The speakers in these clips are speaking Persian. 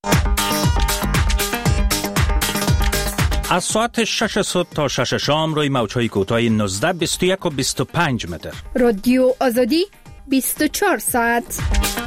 از ساعت 6 صبح تا 6 شام روی موج‌های کوتاه 19 21 و 25 متر. رادیو آزادی 24 ساعت.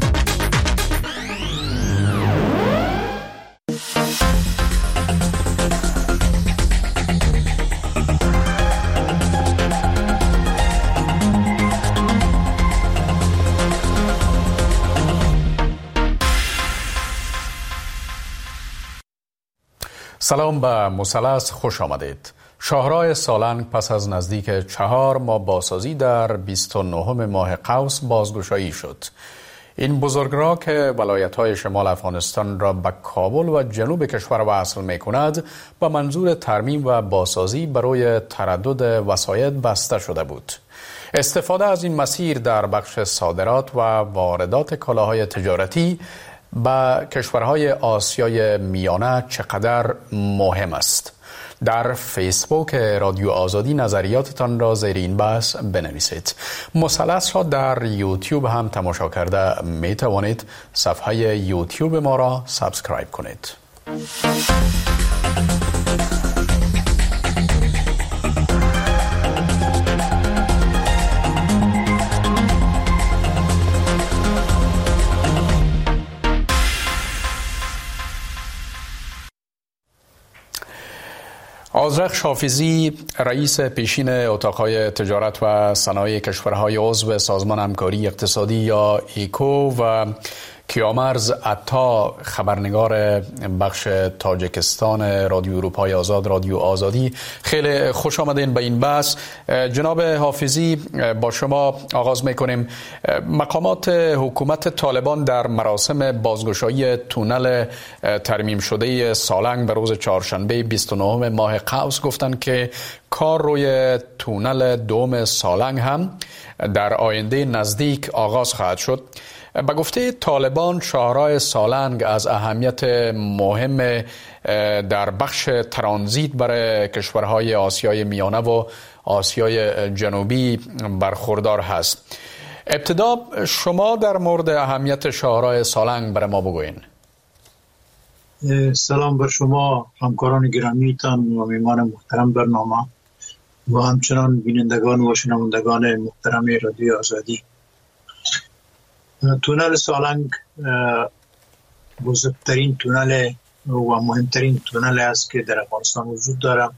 سلام به مثلث، خوش آمدید. شاهراه سالنگ پس از نزدیک 4 ماه بازسازی در 29 ماه قوس بازگشایی شد. این بزرگراه که ولایت‌های شمال افغانستان را به کابل و جنوب کشور وصل می‌کند، به منظور ترمیم و بازسازی برای تردد وسایط بسته شده بود. استفاده از این مسیر در بخش صادرات و واردات کالاهای تجارتی به کشورهای آسیای میانه چقدر مهم است؟ در فیسبوک رادیو آزادی نظریاتتان را زیر این بحث بنویسید. مثلث را در یوتیوب هم تماشا کرده می توانید. صفحه یوتیوب ما را سابسکرایب کنید. آذرخش حافظی، رئیس پیشین اتاقهای تجارت و صنایع کشورهای عضو سازمان همکاری اقتصادی یا ایکو و کیامرز عطا، خبرنگار بخش تاجیکستان رادیو اروپای آزاد، رادیو آزادی، خیلی خوش آمدین به این بحث. جناب حافظی، با شما آغاز میکنیم. مقامات حکومت طالبان در مراسم بازگشایی تونل ترمیم شده سالنگ به روز چهارشنبه 29 ماه قوس گفتند که کار روی تونل دوم سالنگ هم در آینده نزدیک آغاز خواهد شد. به گفته طالبان، شاهراه سالنگ از اهمیت مهم در بخش ترانزیت برای کشورهای آسیای میانه و آسیای جنوبی برخوردار هست. ابتدا شما در مورد اهمیت شاهراه سالنگ برای ما بگوین. سلام بر شما همکاران گرامیتان و میهمان محترم برنامه و همچنان بینندگان و شنوندگان محترم رادیو آزادی. تونل سالنگ بزرگترین تونل و مهمترین تونل است که در افغانستان وجود دارد.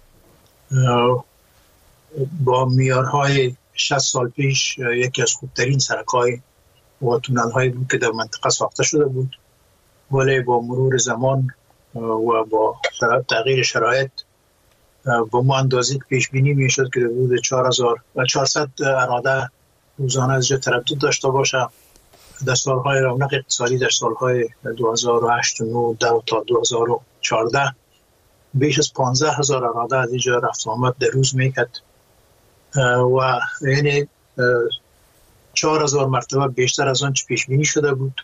با معیارهای 60 سال پیش یکی از خوبترین سرک‌های و تونل‌هایی بود که در منطقه ساخته شده بود، ولی با مرور زمان و با تغییر شرایط با ما اندازه پیش بینی میشد که حدود 4400 اراده روزانه از جا تردد داشته باشه. در سالهای رونق اقتصادی در سالهای 2008 و 2009 تا 2014 بیش از 15,000 اراده از اینجا رفت آمد در روز میکرد و یعنی 4,000 مرتبه بیشتر از آن چه پیش بینی شده بود.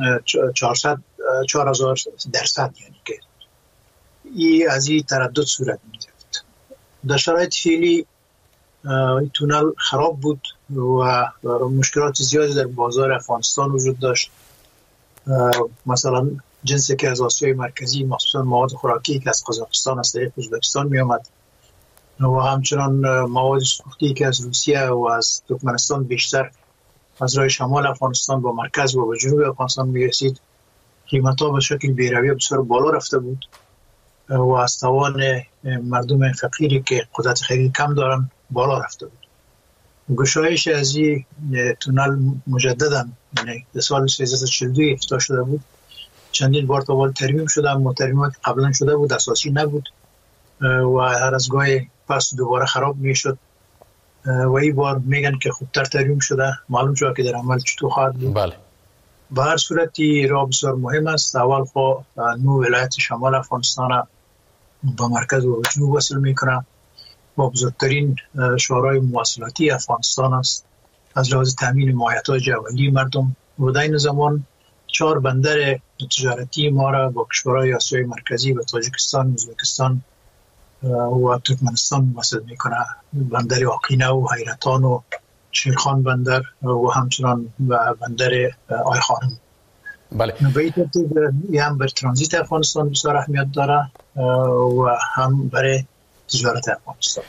4,000% یعنی که از این تردد صورت می‌گرفت. در شرایط فعلی این تونل خراب بود و مشکلات زیادی در بازار افغانستان وجود داشت. مثلا جنسی که از آسیای مرکزی، مخصوصا مواد خوراکی که از قزاقستان از طریق ازبکستان می آمد و همچنان مواد سوختی که از روسیه و از ترکمنستان بیشتر از راه شمال افغانستان با مرکز و جنوب افغانستان می رسید، قیمت‌ها به شکل بی‌رویه بسیار بالا رفته بود و از توان مردم فقیری که قدرت خرید کم دارن بالا رفته بود. گشایش از این تونل مجددا یعنی در سال 1342 افتتاح شده بود. چندین بار تا بال ترمیم شده، اما ترمیمات قبلا شده بود اساسی نبود و هر از گاهی پس دوباره خراب میشد و این بار میگن که خوبتر ترمیم شده. معلوم شده که در عمل چطور خواهد بود. بله. به هر صورتی راه بسیار مهم است. اول خو 9 ولایت شمال افغانستان با مرکز و جنوب وصل میکنه و بزرگترین شاهراه مواصلاتی افغانستان است از لحاظ تامین مایحتاج اولیه مردم و در این زمان 4 بندر تجارتی ما را با کشورهای آسیای مرکزی و تاجیکستان، ازبکستان و ترکمنستان وصل میکنه. بندر آقینه و حیرتان و شیرخان بندر و همچنان بندر آی خانم. بله. به این ترتیب هم بر ترانزیت افغانستان بسیار اهمیت داره و هم برای تجارت افغانستان.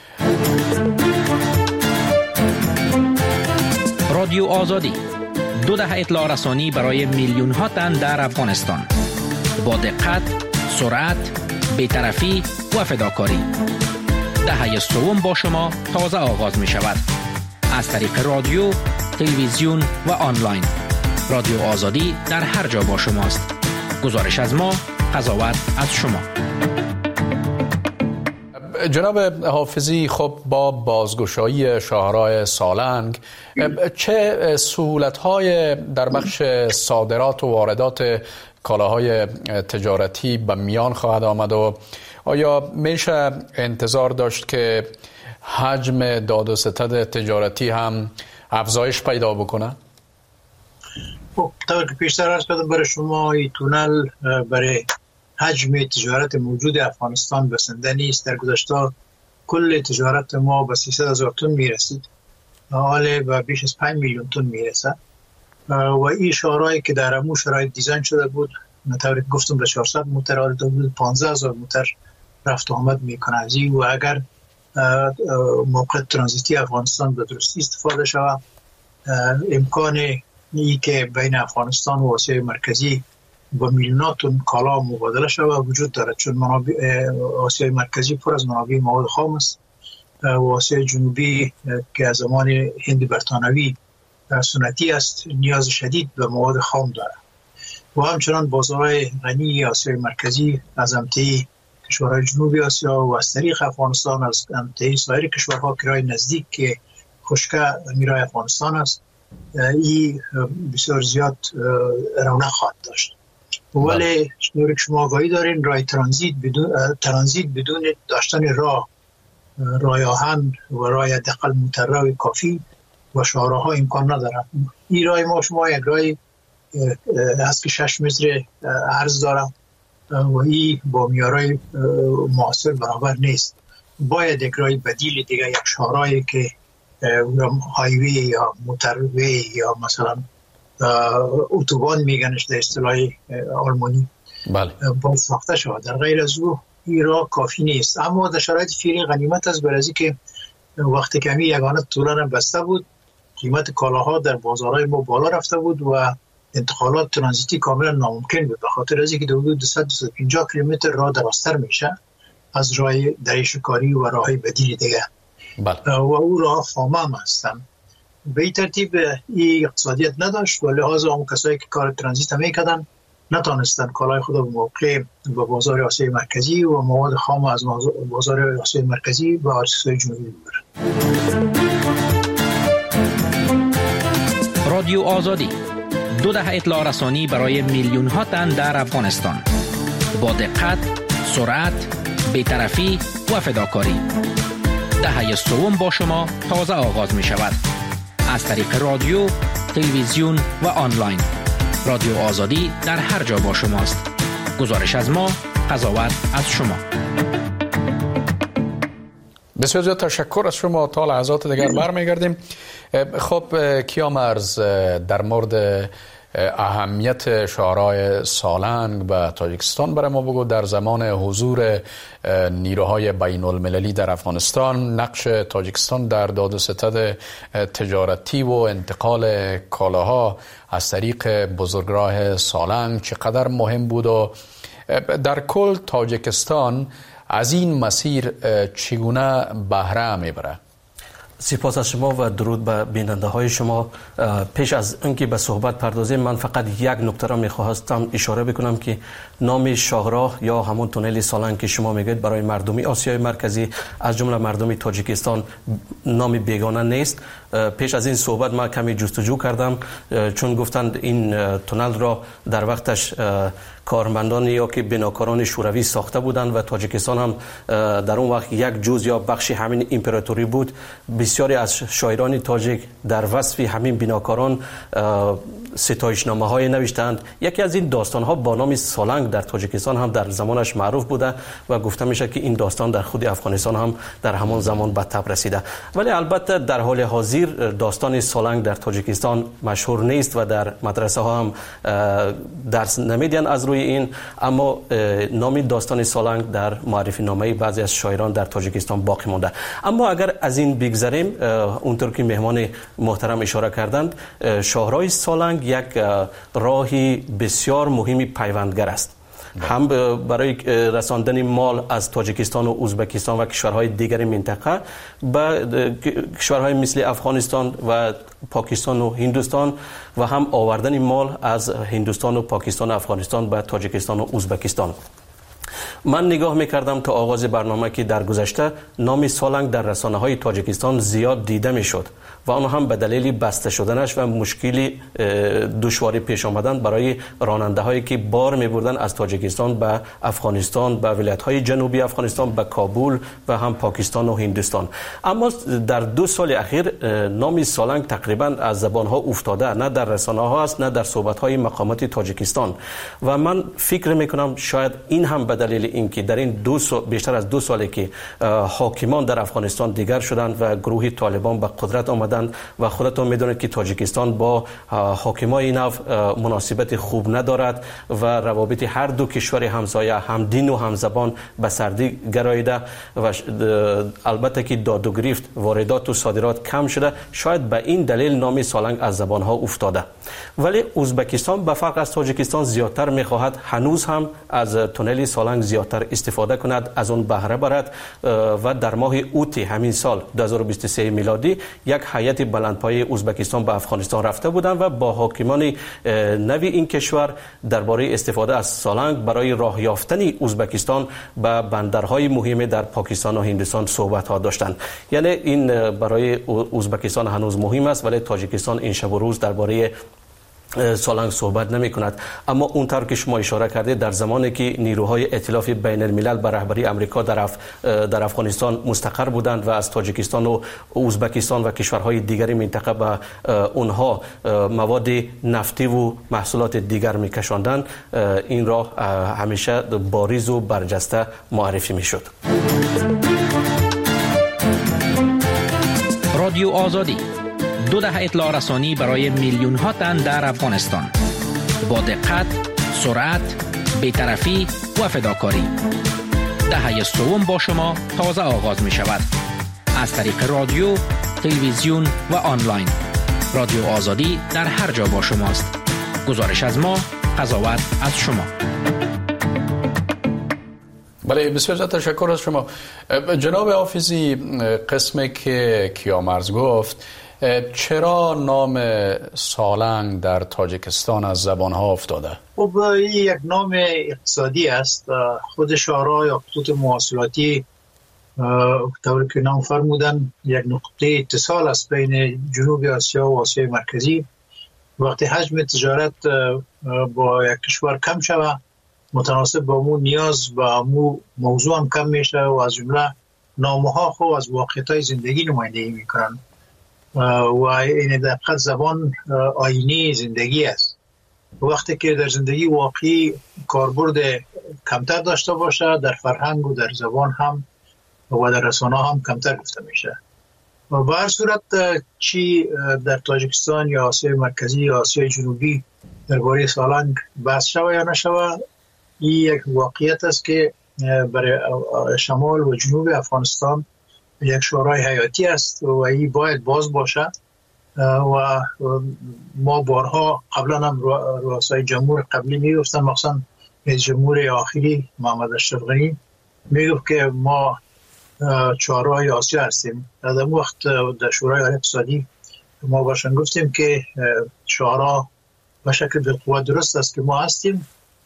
رادیو آزادی، 2 دهه اطلاع رسانی برای میلیون ها تن در افغانستان، با دقت، سرعت، بی‌طرفی و فداکاری. دهه سوم با شما تازه آغاز می شود. از طریق رادیو، تلویزیون و آنلاین. رادیو آزادی در هر جا با شماست. گزارش از ما، قضاوت از شما. جناب حافظی، خب با بازگشایی شاهراه سالنگ چه سهولت‌های در بخش صادرات و واردات کالاهای تجارتی به میان خواهد آمد و آیا میشه انتظار داشت که حجم داد و ستد تجارتی هم افزایش پیدا بکنه؟ خب طور که پیشتر عرض کردم برای شما، این تونل برای حجم تجارت موجود افغانستان بسنده نیست. در گذشته کل تجارت ما به 300,000 تن میرسید، حالا به بیش از 5 میلیون تن میرسه و این شاهراهی که در امو شرایط دیزاین شده بود، طوری که گفتم به 400 موتر حال بود 15,000 موتر رفت و آمد میکنه از این. و اگر موقع ترانزیتی افغانستان به درستی استفاده شود، امکان ای که بین افغانستان و آسیای مرکزی با میلیونات تن کالا مبادله شود وجود دارد، چون آسیای مرکزی پر از منابع مواد خام است و آسیای جنوبی که از زمان هند برطانوی سنتی است نیاز شدید به مواد خام دارد و همچنان بازارهای غنی آسیای مرکزی از امتحی کشورهای جنوبی آسیا و از طریق افغانستان از امتحی سایر کشورها که رای نزدیک که خشکه میرای افغانستان است، این بسیار زیاد رونق خواهد داشت. ولی شنوری که شما آگاهی دارین، رای ترانزیت بدون داشتن رای آهن و رای حداقل موترروی کافی و شاهراه ها امکان ندارد. این رای ما شما یک رای هست که 6 متر عرض دارد و این با میارای معاصر برابر نیست. باید یک رای بدیل دیگه، یک شاهراهی که هایوی یا موتروی یا مثلا اتوبان میگنش در اصطلاح آلمانی، بله، باید ساخته شود. در غیر از او این راه کافی نیست. اما در شرایط فعلی غنیمت است، برای که وقتی که یگانه طولان بسته بود، قیمت کالاها در بازارهای ما بالا رفته بود و انتقالات ترانزیتی کاملا ناممکن بود، به خاطر از اینکه حدود 250 کیلومتر راه درازتر میشه از راه دره شکاری و راههای بدیل دیگه. بله. و او راه خامه هم هستن. به این ترتیب این اقتصادیت نداشت و لحاظا اون کسایی که کار ترانزیت میکردن نتانستن کالای خود به موقع به بازار آسیای مرکزی و مواد خام از بازار آسیای مرکزی به آسیای جنوبی ببرن. رادیو آزادی، 2 دهه اطلاع رسانی برای میلیون ها تن در افغانستان، با دقت، سرعت، بی‌طرفی و فداکاری. دهه سوم با شما تازه آغاز می شود. از طریق رادیو، تلویزیون و آنلاین. رادیو آزادی در هر جا با شماست. گزارش از ما، قضاوت از شما. بسیار زیاد تشکر از شما. تا لحظات دیگر برمیگردیم. خب کیامرز، در مورد اهمیت شاهراه سالنگ به تاجیکستان برای ما بگو. در زمان حضور نیروهای بین المللی در افغانستان، نقش تاجیکستان در داد و ستد تجارتی و انتقال کالاها از طریق بزرگراه سالنگ چقدر مهم بود و در کل تاجیکستان از این مسیر چگونه بهره میبره؟ سپاس از شما و درود به بیننده های شما. پیش از اینکه به صحبت پردازیم، من فقط یک نکته را می‌خواستم اشاره بکنم که نام شاهراه یا همون تونل سالنگ که شما میگید برای مردمی آسیای مرکزی از جمله مردمی تاجیکستان نام بیگانه نیست. پیش از این صحبت ما کمی جستجو کردم، چون گفتند این تونل را در وقتش کارمندان یا که بناکاران شوروی ساخته بودند و تاجیکستان هم در اون وقت یک جزء یا بخشی همین امپراتوری بود. بسیاری از شاعران تاجیک در وصف همین بناکاران ستایشنامه های نوشتند. یکی از این داستان ها با نام سالنگ در تاجیکستان هم در زمانش معروف بوده و گفته میشه که این داستان در خود افغانستان هم در همان زمان به تب رسیده. ولی البته در حال حاضر نظیر داستان سالنگ در تاجیکستان مشهور نیست و در مدرسه ها هم درس نمیدن از روی این، اما نام داستان سالنگ در معرفی نامه بعضی از شاعران در تاجیکستان باقی مونده. اما اگر از این بگذریم، اونطور که مهمان محترم اشاره کردند، شاهراه سالنگ یک راهی بسیار مهمی پیوندگر است، هم برای رساندن مال از تاجیکستان و ازبکستان و کشورهای دیگر منطقه به کشورهای مثل افغانستان و پاکستان و هندوستان، و هم آوردن مال از هندوستان و پاکستان و افغانستان به تاجیکستان و ازبکستان. من نگاه میکردم تا آغاز برنامه که در گذشته نام سالنگ در رسانه های تاجیکستان زیاد دیده میشد و آن هم به دلیل بسته شدنش و مشکلی دشواری پیش آمدن برای راننده هایی که بار می بردن از تاجیکستان به افغانستان، به ولایت های جنوبی افغانستان، به کابل و هم پاکستان و هندوستان. اما در 2 سال اخیر نام سالنگ تقریبا از زبان ها افتاده، نه در رسانه ها است نه در صحبت های مقامات تاجیکستان، و من فکر میکنم شاید این هم به دلیل اینکه در این بیشتر از 2 ساله که حاکمان در افغانستان دیگر شدند و گروه طالبان به قدرت آمدند و خودتون میدونید که تاجیکستان با حاکمای این نو مناسبت خوب ندارد و روابط هر دو کشور همسایه هم دین و هم زبان به سردی گراییده و البته که داد و گریفت واردات و صادرات کم شده، شاید به این دلیل نام سالنگ از زبان ها افتاده. ولی ازبکستان به فرق از تاجیکستان زیادتر میخواهد هنوز هم از تونل سالنگ زیادتر استفاده کند، از اون بهره برد و در ماه اوت همین سال 2023 میلادی یک هیئت بلندپایه ازبکستان به افغانستان رفته بودند و با حاکمان نوی این کشور درباره استفاده از سالنگ برای راه یافتن ازبکستان به بندرهای مهم در پاکستان و هندوستان صحبت ها داشتند. یعنی این برای ازبکستان هنوز مهم است، ولی تاجیکستان این شب و روز درباره سالنگ صحبت نمی کند. اما اونطور که شما اشاره کردید، در زمانی که نیروهای ائتلاف بین الملل به رهبری امریکا در افغانستان مستقر بودند و از تاجیکستان و ازبکستان و کشورهای دیگر منطقه به اونها مواد نفتی و محصولات دیگر می کشاندند، این راه همیشه باریز و برجسته معرفی می شد. رادیو آزادی، 2 دهه اطلاع رسانی برای میلیون ها تن در افغانستان، با دقت، سرعت، بی‌طرفی و فداکاری. دهه سوم با شما تازه آغاز می شود. از طریق رادیو، تلویزیون و آنلاین. رادیو آزادی در هر جا با شماست. گزارش از ما، قضاوت از شما. بله، بسیار تشکر از شما جناب حافظی. قسمی که کیامرز گفت، چرا نام سالنگ در تاجیکستان از زبان ها افتاده؟ خب این یک نام اقتصادی است. خود شاهراه یا خطوط مواصلاتی طوری که نام فرمودن یک نقطه اتصال است بین جنوب آسیا و آسیای مرکزی. وقتی حجم تجارت با یک کشور کم شود، متناسب با مو نیاز با مو موضوع هم کم میشه و از جمله نامها خود از واقعیت‌های زندگی نمایندگی میکنن و این دقیقاً زبان آینه زندگی است. وقتی که در زندگی واقعی کاربرد کمتر داشته باشه، در فرهنگ و در زبان هم و در رسانه هم کمتر گفته میشه. و به هر صورت چی در تاجیکستان یا آسیای مرکزی یا آسیای جنوبی درباره سالنگ بحث شوه یا نشوه، این یک واقعیت است که برای شمال و جنوب افغانستان یک شورای حیاتی است و این باید باز باشه. و ما بارها قبلا هم رؤسای جمهور قبلی میگفتن، مخصوصا رئیس جمهور آخری محمد اشرف غنی میگفت که ما چهارراه آسیا هستیم. در اون وقت در شورای اقتصادی ما باشن گفتیم که شورا به شکل بالقوه درست است که ما هستیم،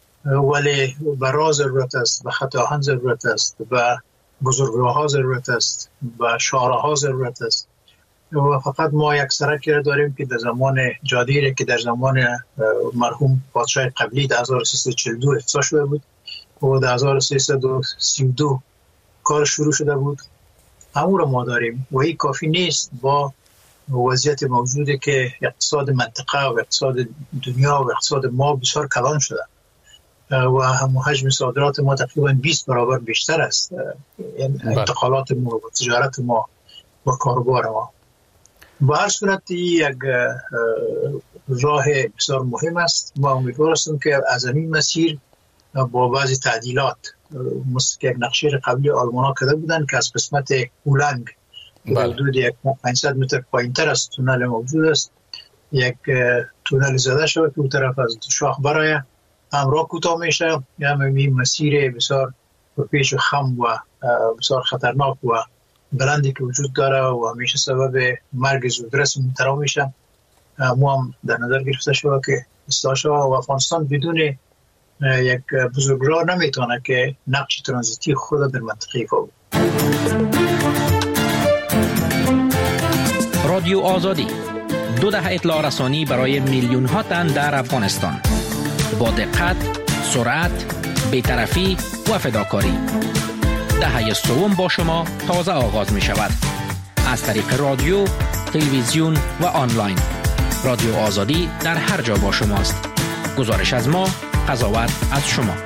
ولی به راه ضرورت است، به خط آهن ضرورت است، به بزرگراه‌ها ضرورت است، به شاهراه‌ها ضرورت است. و فقط ما یک سرکی را داریم که در زمان جادیره که در زمان مرحوم پادشاه قبلی در 1342 افتتاح شده بود و در 1332 کار شروع شده بود، همون را ما داریم و این کافی نیست با وضعیت موجوده که اقتصاد منطقه و اقتصاد دنیا و اقتصاد ما بسیار کلان شده و حجم صادرات ما تقریبا 20 برابر بیشتر است، انتقالات ما و تجارت ما و کاروبار ما. با هر صورت یک راه بسیار مهم است. ما امیدوار هستیم که از این مسیر با بعضی تعدیلات مثل که یک نقشه قبلی آلمان ها کرده بودن که از قسمت اولنگ که حدود 500 متر پایین‌تر از تونل موجود است یک تونل زده شده که اون طرف از شاخ برای هم راه کوتاه میشه، هم این مسیر بسیار پیش و خم و بسیار خطرناک و بلندی که وجود داره و همیشه سبب مرگ زودرس منترا میشه ما هم در نظر گرفته شده که اصلاح شده و افغانستان بدون یک بزرگراه نمیتونه که نقش ترانزیتی خود در منطقه ایفا بود. رادیو آزادی 2 دهه اطلاع رسانی برای میلیون ها تن در افغانستان با دقت، سرعت، بی‌طرفی و فداکاری. دهه سوم با شما تازه آغاز می شود. از طریق رادیو، تلویزیون و آنلاین. رادیو آزادی در هر جا با شماست. گزارش از ما، قضاوت از شما.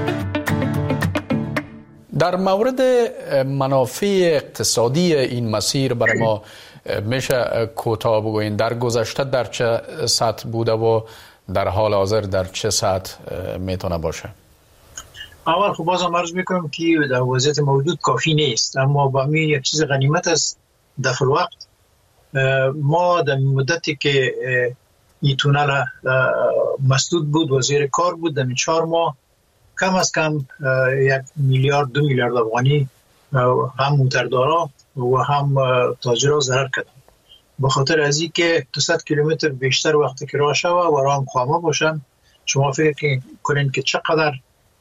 در مورد منافع اقتصادی این مسیر برای ما میشه کوتاه بگوین در گذشته در چه سطح بوده و در حال حاضر در چه سطح میتونه باشه؟ اول خب بازم عرض میکنم که در وضعیت موجود کافی نیست، اما با همین یک چیز غنیمت است. در وقت ما در مدتی که این تونل مسدود بود و زیر کار بود در 4 ماه کم از کم 1 میلیارد 2 میلیارد افغانی هم موتردارا و هم تاجرها ضرر کردن، به خاطر از این که 200 کیلومتر بیشتر وقتی که راه شوه و راه هم خامه باشن. شما فکر کنین که چقدر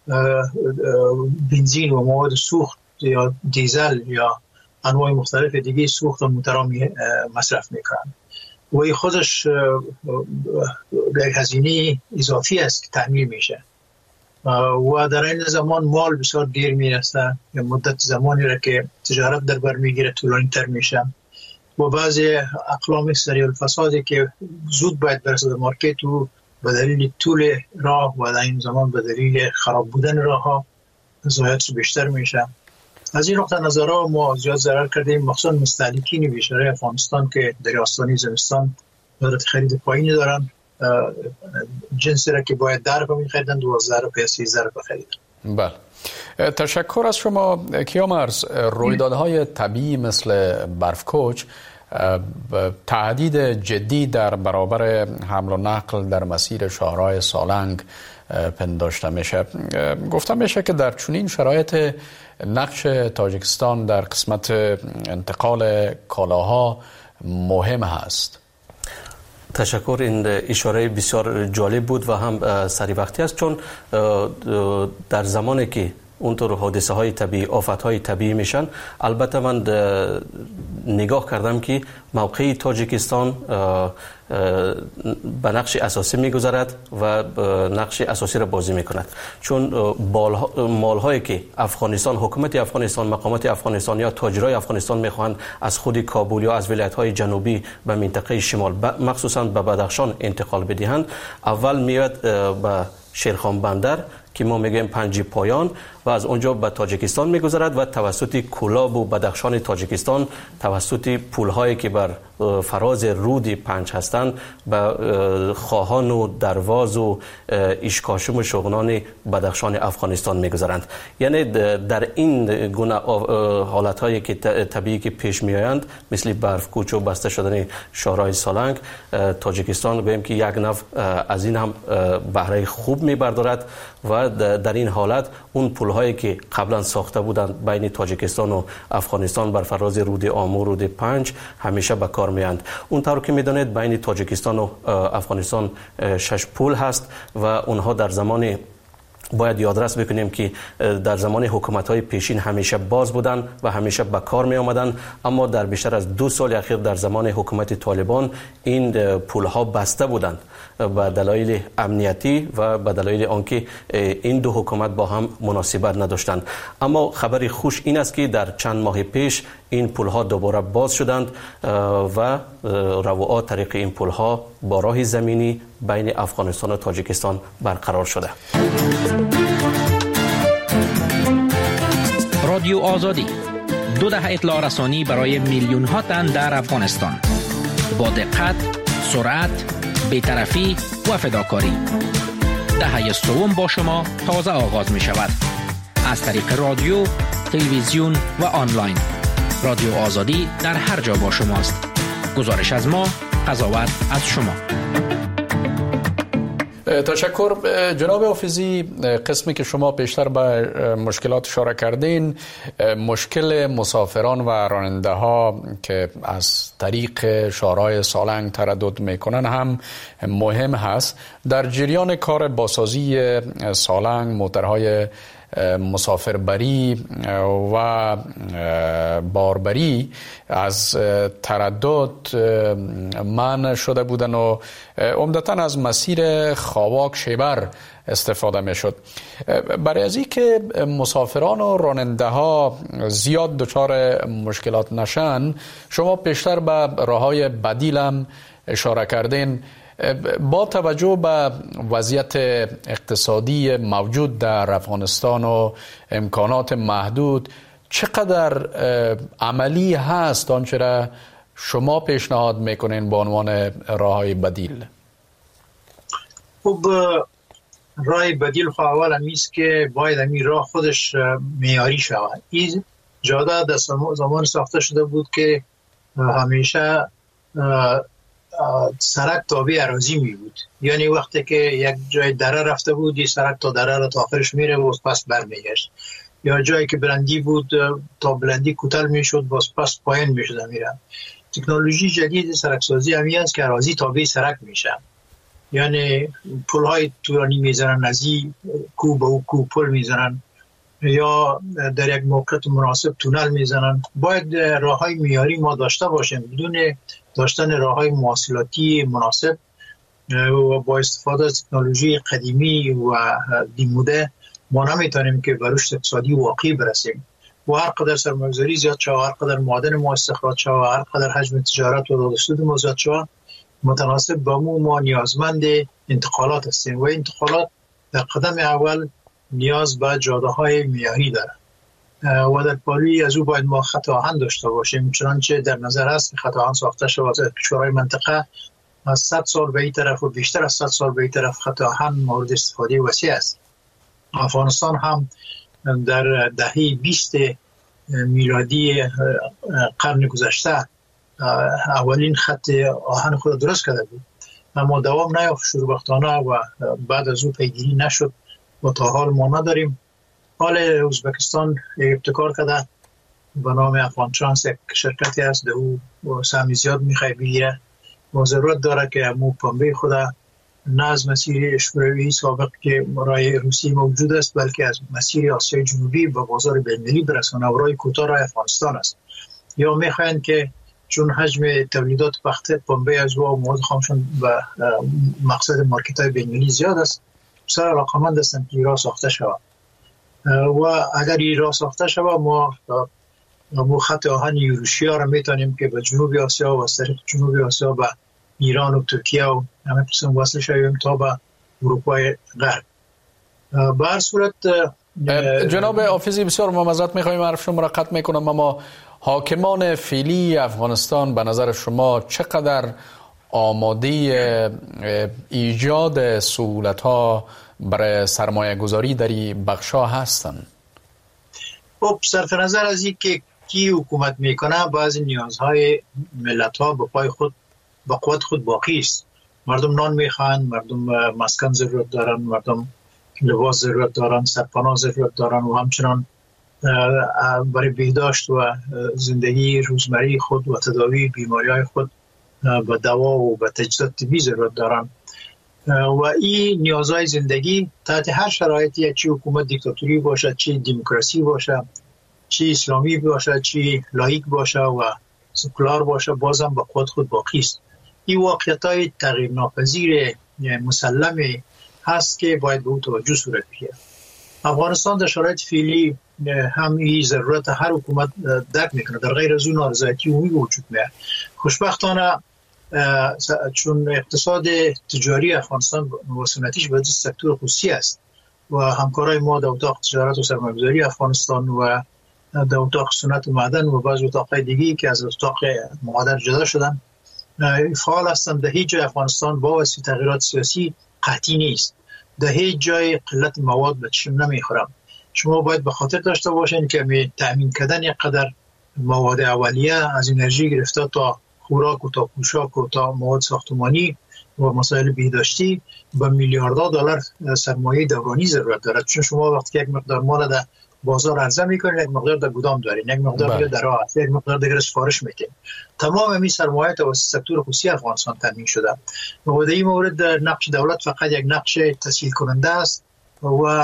بنزین و مواد سوخت یا دیزل یا انواع مختلف دیگه سوخت و موترها مصرف میکنن و این خودش یک هزینه اضافی است که تحمیل میشه و در این زمان مال بسیار دیر میرسه، یا مدت زمانی را که تجارت در بر میگیره طولانی تر میشه و بعضی اقلام سریع الفسادی که زود باید برسه به مارکت و به دلیل طول راه و در این زمان به دلیل خراب بودن راه ها ضایعات بیشتر میشه. از این نقطه نظر ما زیاد ضرر کردیم، مخصوصا مستهلکین بیشتر افغانستان که در آستانه زمستان قدرت خرید پایینی دارن، جنسی را که باید در رو می‌خریدن 12 روپیه 13 روپیه خریدن. بله، تشکر از شما. کیامرز، رویدادهای طبیعی مثل برفکوچ تهدید جدی در برابر حمل و نقل در مسیر شاهراه سالنگ پنداشته میشه. گفته میشه که در چنین شرایط نقش تاجیکستان در قسمت انتقال کالاها مهم هست. تشکر. این اشاره بسیار جالب بود و هم سری وقتی است، چون در زمانی که اونطور حادثه های طبیعی، آفت های طبیعی میشن، البته من نگاه کردم که موقع تاجیکستان به نقش اساسی میگذارد و نقش اساسی را بازی میکند، چون مالهایی که افغانستان، حکومت افغانستان، مقامات افغانستان یا تاجرای افغانستان میخواهند از خود کابل یا از ولایت های جنوبی به منطقه شمال مخصوصا به بدخشان انتقال بدهند، اول میاد به شیرخان بندر که ما میگیم پنج پایان و از اونجا به تاجیکستان میگذرد و توسط کولاب و بدخشان تاجیکستان توسط پولهایی که بر فراز رود پنج هستند به خواهان و درواز و اشکاشم و شغنان بدخشان افغانستان میگذرند. یعنی در این گونه حالتهایی که طبیعی که پیش میآیند مثل برف کوچ و بسته شدن شاهراه سالنگ، تاجیکستان بگیم که یک نوع از این هم بهره خوب میبردارد و در این حالت اون پل‌هایی که قبلا ساخته بودند بین تاجیکستان و افغانستان بر فراز رود آمو، رود پنج همیشه به کار میاند. اونطور که میدونید بین تاجیکستان و افغانستان 6 پل هست و اونها در زمان باید یادرس بکنیم که در زمان حکومت‌های پیشین همیشه باز بودن و همیشه به کار می آمدن، اما در بیشتر از 2 سال اخیر در زمان حکومت طالبان این پل‌ها بسته بودند به دلایل امنیتی و به دلایل آنکه این دو حکومت با هم مناسبت نداشتند. اما خبر خوش این است که در چند ماه پیش این پل‌ها دوباره باز شدند و رواعات طریق این پل‌ها با راه زمینی بین افغانستان و تاجیکستان برقرار شده. رادیو آزادی 2 دهه اطلاع رسانی برای میلیون ها تن در افغانستان با دقت، سرعت، بی‌طرفی و فداکاری. دهه سوم با شما تازه آغاز می شود. از طریق رادیو، تلویزیون و آنلاین. رادیو آزادی در هر جا با شماست. گزارش از ما، قضاوت از شما. تشکر جناب حافظی. قسمی که شما بیشتر به مشکلات اشاره کردین، مشکل مسافران و راننده ها که از طریق شاهراه سالنگ تردد میکنن هم مهم هست. در جریان کار بازسازی سالنگ، موترهای مسافربری و باربری از تردد منع شده بودن و عمدتاً از مسیر خاواک شیبر استفاده می شد. برای از این که مسافران و راننده ها زیاد دچار مشکلات نشن، شما بیشتر به راههای بدیل هم اشاره کردین. با توجه به وضعیت اقتصادی موجود در افغانستان و امکانات محدود، چقدر عملی هست آنچه را شما پیشنهاد میکنین به عنوان راههای بدیل؟ خب راه بدیل خب اول همیست که باید همین راه خودش معیاری شود. این جاده در زمان ساخته شده بود که همیشه سرک تابع اراضی می بود، یعنی وقتی که یک جای دره رفته بود، این سرک تا دره را تا آخرش میره و پس برمیگشت، یا جایی که بلندی بود تا بلندی کوتاه میشد باز پس پایین میشد میره. تکنولوژی جدید سرک سازی همی است که اراضی تابع سرک میشه، یعنی پل های طولانی میزنن، از این کو به او کو پل میزنن یا در یک موقعیت مناسب تونل میزنن. باید راه های معیاری ما داشته باشیم. بدون داشتن راه های مواصلاتی مناسب و با استفاده از تکنولوژی قدیمی و بیموده ما نمیتونیم که به رشد اقتصادی واقعی برسیم. و هر قدر سرمایه‌گذاری زیاد شود، هر قدر معادن ما استخراج شود، هر قدر حجم تجارت و دادوستود ما زیاد شود، متناسب با ما نیازمند انتقالات هستیم و انتقالات در قدم اول نیاز به جاده‌های معیاری دارد و در پالی از او باید ما خط آهن داشته باشیم. چنانچه در نظر است که خط آهن ساخته شود در کشورهای منطقه از 100 سال به این طرف و بیشتر از 100 سال به این طرف خط آهن مورد استفاده وسیع است. افغانستان هم در دهه 20 میلادی قرن گذشته اولین خط آهن خود درست کرده بود، اما دوام نیافت شوربختانه و بعد از او پیگیری نشد و تا حال ما نداریم. حال ازبکستان ابتکار کرده به نام افغان ترانس، یک شرکتی است در او سهمی زیاد میخواه بگیره و ضرورت داره که امو پنبه خود نه از مسیر اشوروی سابق که راه روسی موجود است بلکه از مسیر آسیای جنوبی به بازار بین‌المللی برسانه و راه کوتاه راه افغانستان است. یا میخواین که چون حجم تولیدات پنبه از و مواد خامشون به مقصد مارکت های بین‌المللی زیاد است، بسیار علاقمند هستند که راه ساخته شود و اگر این راه ساخته شود ما خط آهن یوروشیا را میتونیم که به جنوب آسیا و از طریق جنوب آسیا به ایران و ترکیه و همه قسم وصل شویم تا به اروپای غرب. به هر صورت جناب حافظی بسیار معذرت میخوایم حرف شما را قطع میکنم، اما حاکمان فعلی افغانستان به نظر شما چقدر آماده ایجاد سهولت‌ها برای سرمایه گذاری در این بخشا هستند؟ خب صرف نظر از این که کی حکومت میکنه، بعضی نیازهای ملت‌ها به پای خود با قوت خود باقی است. مردم نان میخوان، مردم مسکن ضرورت دارن، مردم لباس ضرورت دارن، سرپناه ضرورت دارن و همچنان برای بهداشت و زندگی روزمره خود و تداوی بیماری‌های خود به دوا و به تجهیزات طبی ضرورت دارن و این نیازهای زندگی تحت هر شرایطی، چه حکومت دیکتاتوری باشه، چه دموکراسی باشه، چه اسلامی باشه، چه لایک باشه و سکولار باشه، بازم با قوت خود باقی است. این واقعیت‌های تغییر ناپذیر مسلم هست که باید به او توجه صورت بگیرد. افغانستان در شرایط فعلی هم این ضرورت هر حکومت درک میکنه، در غیر از اون نارضایتی عمومی وجود میاد. خوشبختانه چون اقتصاد تجاری افغانستان و صنعتیش به سکتور خصوصی است و همکارای ما در اتاق تجارت و سرمایه‌گذاری افغانستان و در اتاق صنعت و معدن و بعض اتاق‌های دیگه که از اتاق معدن جدا شدن فعال هستند. در هیچ جای افغانستان با واسطه تغییرات سیاسی قطعی نیست. در هیچ جای قلت مواد به چشم نمیخورم. شما باید به خاطر داشته باشین که تأمین کردن یک قدر مواد اولیه از انرژی گرفته تا خوراک و تا پوشاک و تا مواد ساختمانی و مسائل بهداشتی به میلیاردها دلار سرمایه دورانی ضرورت دارد. چون شما وقتی که یک مقدار مال در بازار عرضه میکنید، یک مقدار در گودام دارید، یک مقدار دیگه در راه، یک مقدار دیگه سفارش میدید. تمام این سرمایه توسط سکتور خصوصی افغانستان تامین شده و در این مورد نقش دولت فقط یک نقش تسهیل کننده است و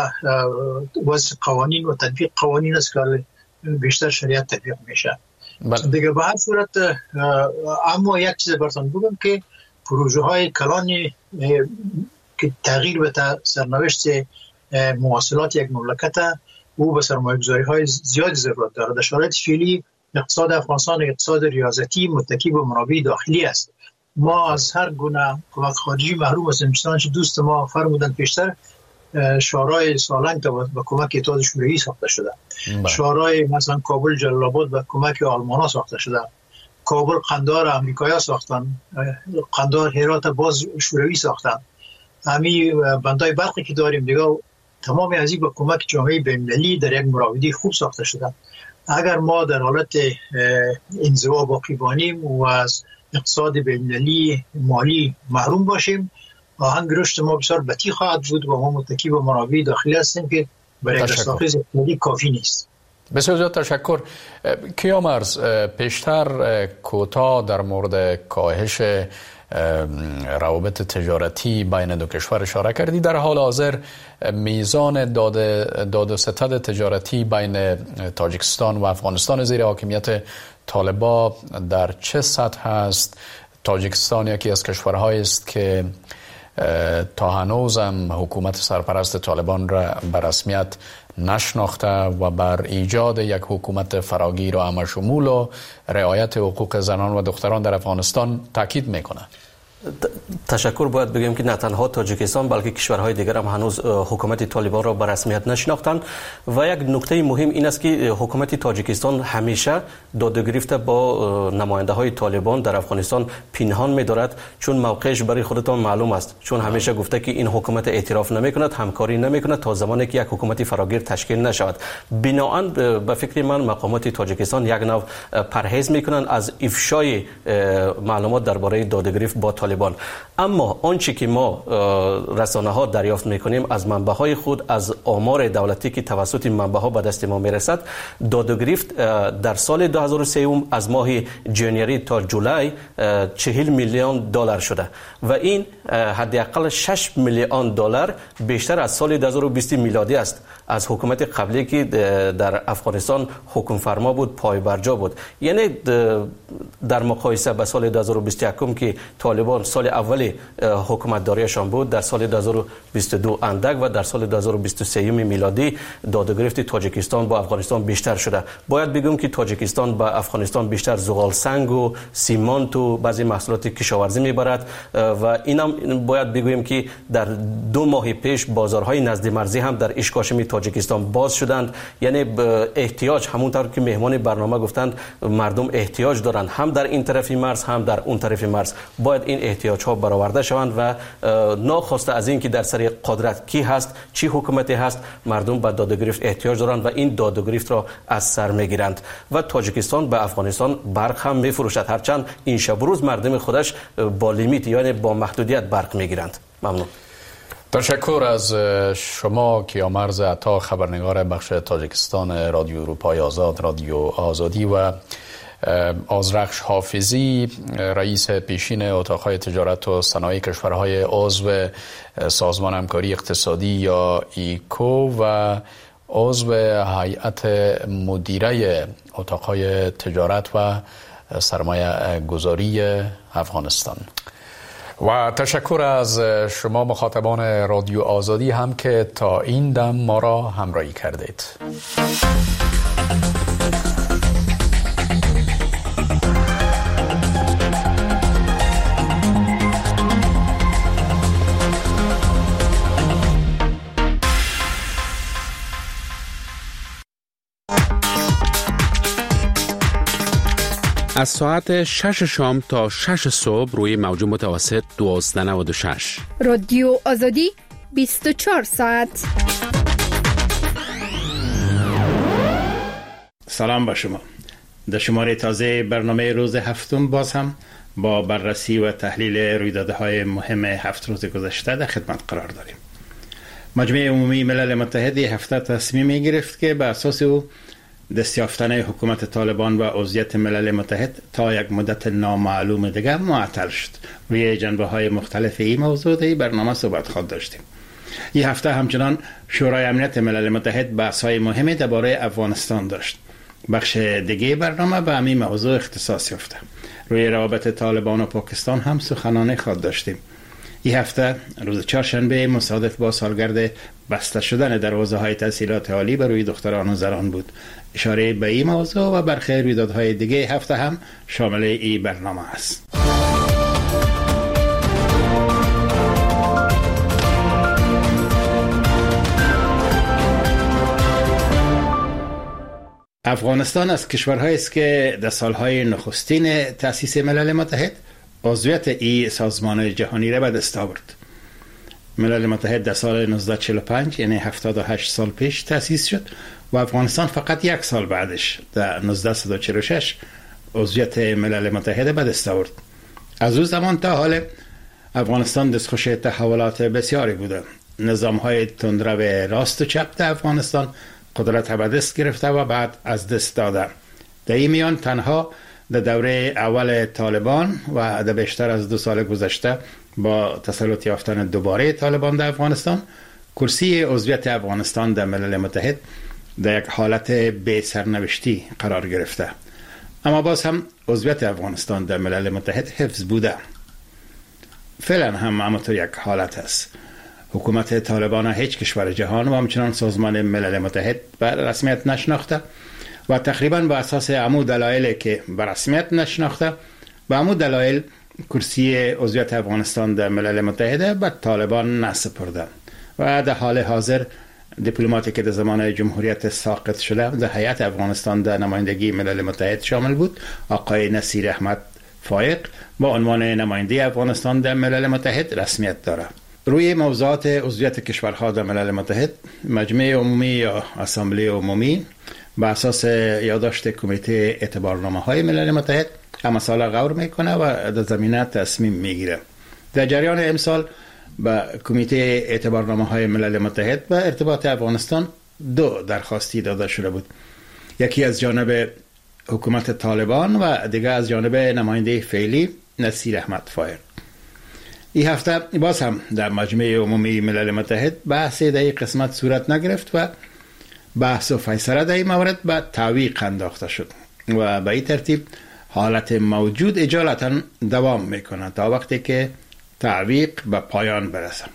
وضع قوانین و تطبیق قوانین است که بیشتر شریعت تطبیق میشه. دیگه به هر صورت اما یک چیز براتون بگم که پروژه های کلانی که تغییر به سرنوشت مواصلات یک مملکت او به سرمایه‌گذاری های زیادی ضرورت دارد. در شرایط فعلی اقتصاد افغانستان اقتصاد ریاضتی متکی به منابع داخلی است. ما از هر گونه کمک خارجی محروم هستیم. چنانچه دوست ما فرمودن پیشتر شورای سالنگ به کمک اتحاد شوروی ساخته شده. شورای مثلا کابل جلال آباد به کمک آلمان‌ها ساخته شده. کابل قندهار امریکایی‌ها ساختن، قندهار هرات باز شوروی ساختن. همین بندای برقی که داریم دیگه تمام از این به کمک جامعه بین‌المللی در یک مراودی خوب ساخته شده. اگر ما در حالت انزوا باقی بانیم و از اقتصاد بین‌المللی مالی محروم باشیم، آهنگ رشد ما بسیار بطیء خواهد بود و ما متکی به منابع داخلی هستیم که برای رساخیز اقتصادی کافی نیست. بسیار زیاد تشکر. کیامرز، پیشتر کوتاه در مورد کاهش روابط تجارتی بین دو کشور اشاره کردی. در حال حاضر میزان داد و ستد تجارتی بین تاجیکستان و افغانستان زیر حاکمیت طالبان در چه سطح است؟ تاجیکستان یکی از کشورهایی است که تا هنوزم حکومت سرپرست طالبان را به رسمیت نشناخته و بر ایجاد یک حکومت فراگیر و همشمول و رعایت حقوق زنان و دختران در افغانستان تاکید میکنه. تشکر. باید بگیم که نه تنها تاجیکستان بلکه کشورهای دیگر هم هنوز حکومت طالبان را به رسمیت نشناختند و یک نکته مهم این است که حکومت تاجیکستان همیشه دادگریفت با نماینده های طالبان در افغانستان پنهان می‌دارد، چون موقعش برای خودتان معلوم است، چون همیشه گفته که این حکومت اعتراف نمی‌کند، همکاری نمی‌کند تا زمانی که یک حکومت فراگیر تشکیل نشود. بنابراین به فکر من مقامات تاجیکستان یک نوع پرهیز می‌کنند از افشای معلومات درباره دادگریفت با طالبان. اما آنچه که ما رسانه ها دریافت میکنیم از منبع های خود، از آمار دولتی که توسط منبع ها به دست ما میرسد، دادگریفت در سال 2003 از ماه ژانویه تا جولای 40 میلیون دلار شده و این حداقل 6 میلیون دلار بیشتر از سال 2020 میلادی است، از حکومت قبلی که در افغانستان حکم فرما بود، پای برجا بود. یعنی در مقایسه با سال 2021 که طالبان سال اولی حکومت داریشان بود، در سال 2022 اندک و در سال 2023 میلادی دادگریفت تاجیکستان با افغانستان بیشتر شده. باید بگم که تاجیکستان با افغانستان بیشتر زغال سنگ و سیمانت و بعضی محصولات کشاورزی میبرد و اینم باید بگویم که در 2 ماه پیش بازارهای نزد مرزی هم در اشکاشم تاجیکستان باز شدند. یعنی احتیاج، همونطور که مهمان برنامه گفتند، مردم احتیاج دارند هم در این طرف مرز هم در اون طرف مرز. باید این احتیاج ها برآورده شوند و ناخواسته از این که در سر قدرت کی هست، چی حکومتی هست، مردم به دادگریفت احتیاج دارند و این دادگریفت را از سر میگیرند و تاجیکستان به افغانستان برق هم میفروشد، هرچند این شب روز مردم خودش با لیمیت یعنی با محدودیت برق میگیرند. ممنون. تشکر از شما کیامرز عطا، خبرنگار بخش تاجیکستان رادیو اروپای آزاد، رادیو آزادی، و آذرخش حافظی، رئیس پیشین اتاقهای تجارت و صنایع کشورهای عضو سازمان همکاری اقتصادی یا ایکو و عضو هیئت مدیره اتاقهای تجارت و سرمایه گذاری افغانستان. و تشکر از شما مخاطبان رادیو آزادی هم که تا این دم ما را همراهی کردید. از ساعت 6 شام تا 6 صبح روی موج متوسط 1296. رادیو آزادی 24 ساعت. سلام با شما. در شماره تازه برنامه روز هفتم باز هم با بررسی و تحلیل رویدادهای مهم 7 روز گذشته در خدمت قرار داریم. مجمع عمومی ملل متحد هفته تصمیم گرفت که بر اساس او دستیافتن حکومت طالبان و عضویت ملل متحد تا یک مدت نامعلوم دیگر معطل شد. روی جنبه های مختلف این موضوع در برنامه صحبت خواهد داشتیم. این هفته همچنان شورای امنیت ملل متحد بحث های مهمی درباره افغانستان داشت. بخش دیگه برنامه به همین موضوع اختصاص یافته. روی روابط طالبان و پاکستان هم سخنرانی خواهد داشتیم. این هفته روز چهارشنبه مصادف با سالگرد بسته شدن دروازه های تحصیلات عالی بر روی دختران و زنان بود. اشاره به این موضوع و برخی رویدادهای دیگه هفته هم شامل این برنامه است. افغانستان از کشورهایی است که در سالهای نخستین تأسیس ملل متحد عضویت این سازمان جهانی را به دست آورد. ملل متحد در سال 1945 یعنی 78 سال پیش تأسیس شد و افغانستان فقط یک سال بعدش در 1946 عضویت ملل متحد به دست آورد. از اون زمان تا حال افغانستان دستخوش تحولات بسیاری بوده. نظام‌های تندرو راست و چپ در افغانستان قدرت به دست گرفته و بعد از دست داده. در این میان تنها در دوره اول طالبان و در بیشتر از 2 سال گذشته با تسلط یافتن دوباره طالبان در افغانستان کرسی عضویت افغانستان در ملل متحد در یک حالت بی سرنوشتی قرار گرفته. اما باز هم عضویت افغانستان در ملل متحد حفظ بوده. فعلا هم همانطور یک حالت است. حکومت طالبان هیچ کشور جهان و همچنان سازمان ملل متحد به رسمیت نشناخته و تقریبا به اساس همو دلایلی که به رسمیت نشناخته به همو دلایل کرسی عضویت افغانستان در ملل متحد به طالبان نسپرده و در حال حاضر دیپلماتی که در زمان جمهوریت ساقط شده در هیئت افغانستان در نمایندگی ملل متحد شامل بود، آقای نصیر احمد فایق با عنوان نماینده افغانستان در ملل متحد رسمیت دارد. روی موضوعات عضویت کشورها در ملل متحد مجمع عمومی یا اسامبله عمومی به اساس یادداشت کمیته اعتبارنامه‌های ملل متحد مسائل غور میکنه و در زمینه تصمیم میگیره. در جریان امسال به کمیته اعتبارنامه‌های ملل متحد به ارتباط افغانستان 2 درخواستی داده شده بود. یکی از جانب حکومت طالبان و دیگر از جانب نماینده فعلی نصیر احمد فایق. این هفته باز هم در مجمع عمومی ملل متحد بحث در این قسمت صورت نگرفت و بحث و فیصله در این مورد به تعویق انداخته شد و به این ترتیب حالت موجود اجالتا دوام میکنه تا وقتی که تعویق به پایان برسه.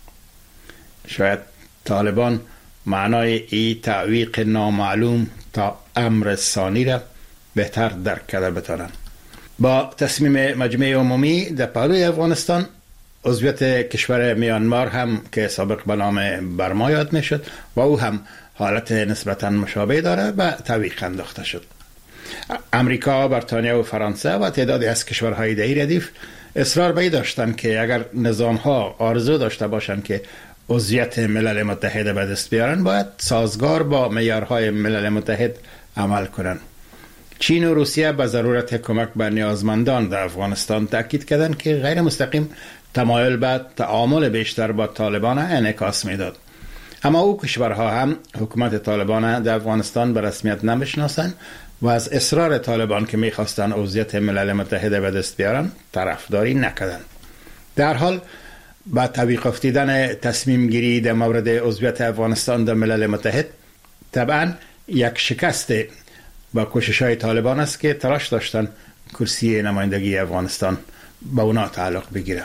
شاید طالبان معنای این تعویق نامعلوم تا امر ثانی را بهتر درک کرده بتانند. با تصمیم مجمع عمومی در پهلوی افغانستان عضویت کشور میانمار هم که سابق به نام برما یاد میشد و او هم حالت نسبتا مشابه داره به تعویق انداخته شد. امریکا، بریتانیا و فرانسه و تعدادی از کشورهای دیگر ردیف اصرار به این داشتند که اگر نظام‌ها آرزو داشته باشند که عضویت ملل متحد به دست بیارن باید سازگار با معیارهای ملل متحد عمل کنند. چین و روسیه به ضرورت کمک به نیازمندان در افغانستان تاکید کردند که غیر مستقیم تمایل به تعامل بیشتر با طالبان انعکاس میداد. اما او کشورها هم حکومت طالبان در افغانستان به رسمیت نمیشناسند و از اصرار طالبان که میخواستند عضویت ملل متحد به دست بیارن طرفداری نکردند. در حال با تعویق افتیدن تصمیم گیری در مورد عضویت افغانستان در ملل متحد طبعا یک شکست با کوشش‌های طالبان است که تلاش داشتن کرسی نمایندگی افغانستان با اونا تعلق بگیره.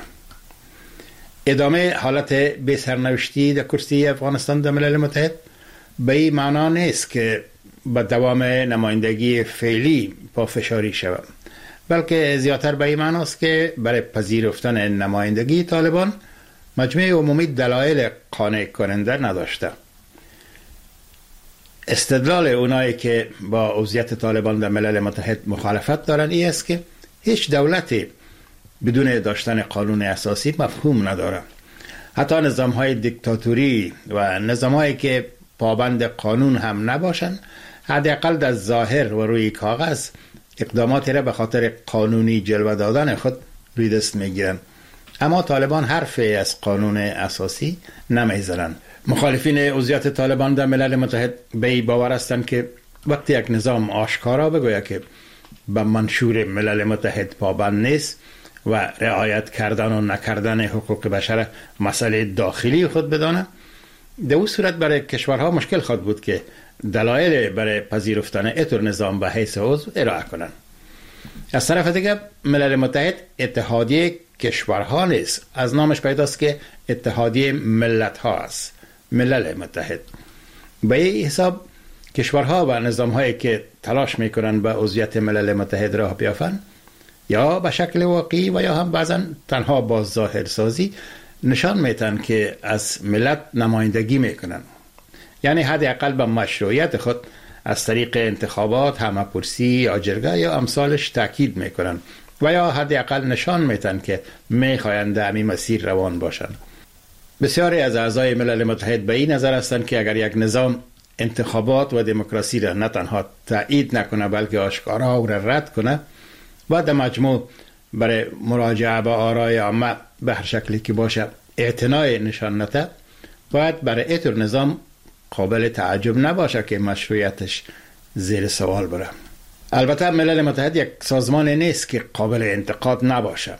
ادامه حالت بی سرنوشتی در کرسی افغانستان در ملل متحد به این معنا نیست که با دوام نمایندگی فعلی پافشاری شود، بلکه زیادتر به این معنا است که برای پذیرفتن نمایندگی طالبان مجمع عمومی دلایل قانع کننده نداشته. استدلال اونایی که با عضویت طالبان در ملل متحد مخالفت دارن این است که هیچ دولتی بدون داشتن قانون اساسی مفهوم نداره. حتی نظام‌های دیکتاتوری و نظام‌هایی که پابند قانون هم نباشن، حداقل در ظاهر و روی کاغذ اقداماتی را به خاطر قانونی جلوه دادن خود روی دست میگیرن. اما طالبان حرفی از قانون اساسی نمیزنند. مخالفین عضویت طالبان در ملل متحد به این باور هستند که وقتی یک نظام آشکارا بگوید که به منشور ملل متحد پابند نیست و رعایت کردن و نکردن حقوق بشر مسئله داخلی خود بدانه، در اون صورت برای کشورها مشکل خواهد بود که دلایل برای پذیرفتن اتر نظام به حیث عضو ارائه کنند. از طرف دیگر ملل متحد اتحادیه کشورها نیست، از نامش پیداست که اتحادیه ملت ها است، ملل متحد. به این حساب کشورها و نظامهایی که تلاش میکنن به عضویت ملل متحد راه بیافن، یا به شکل واقعی و یا هم بعضا تنها با ظاهر سازی نشان میتن که از ملت نمایندگی میکنن، یعنی حداقل به مشروعیت خود از طریق انتخابات، همه‌پرسی یا جرگه یا امثالش تاکید میکنن و یا حداقل نشان میتن که میخواهند در همین مسیر روان باشن. بسیاری از اعضای ملل متحد به این نظر هستند که اگر یک نظام انتخابات و دموکراسی را نه تنها تایید نکنه بلکه آشکارا او را رد کنه و در مجموع برای مراجعه به آرای عامه به هر شکلی که باشه اعتنای نشان نده، باید برای اتر نظام قابل تعجب نباشه که مشروعیتش زیر سوال بره. البته ملل متحد یک سازمان نیست که قابل انتقاد نباشه.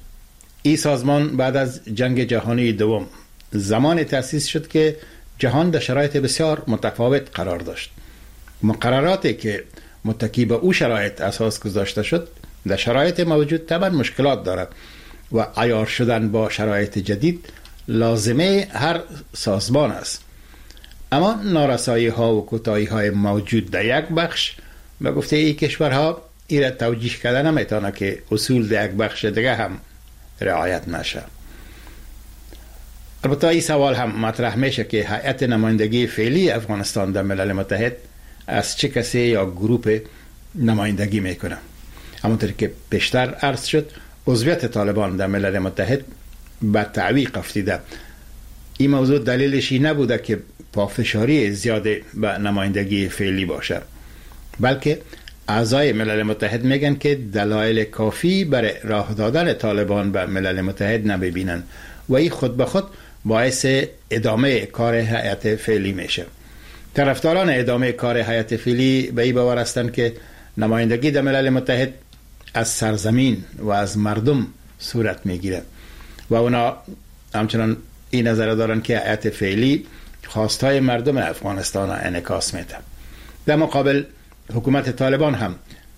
این سازمان بعد از جنگ جهانی دوم زمان تأسیس شد که جهان در شرایط بسیار متفاوت قرار داشت. مقرراتی که متکی به او شرایط اساس گذاشته شد در شرایط موجود طبعا مشکلات دارد و عیار شدن با شرایط جدید لازمه هر سازمان است. اما نارسایی ها و کوتاهی های موجود در یک بخش به گفته ای کشورها این را توجیه کردن نمیتونه که اصول در یک بخش دیگه هم رعایت نشه. البته این سوال هم مطرح میشه که هیئت نمایندگی فعلی افغانستان در ملل متحد از چه کسی یا گروپ نمایندگی میکنه. همونطور که پیشتر عرض شد عضویت طالبان در ملل متحد به تعویق افتیده. این موضوع دلیلش نبوده که پافشاری زیاد به نمایندگی فعلی باشه، بلکه اعضای ملل متحد میگن که دلایل کافی برای راه دادن طالبان به ملل متحد نمیبینن و این خود به خود باعث ادامه کار هیئت فعلی میشه. طرفداران ادامه کار هیئت فعلی به این باور هستند که نمایندگی در ملل متحد از سرزمین و از مردم صورت میگیره و اونا همچنان این نظر دارن که هیئت فعلی خواستهای مردم افغانستان انعکاس میده. در مقابل حکومت طالبان هم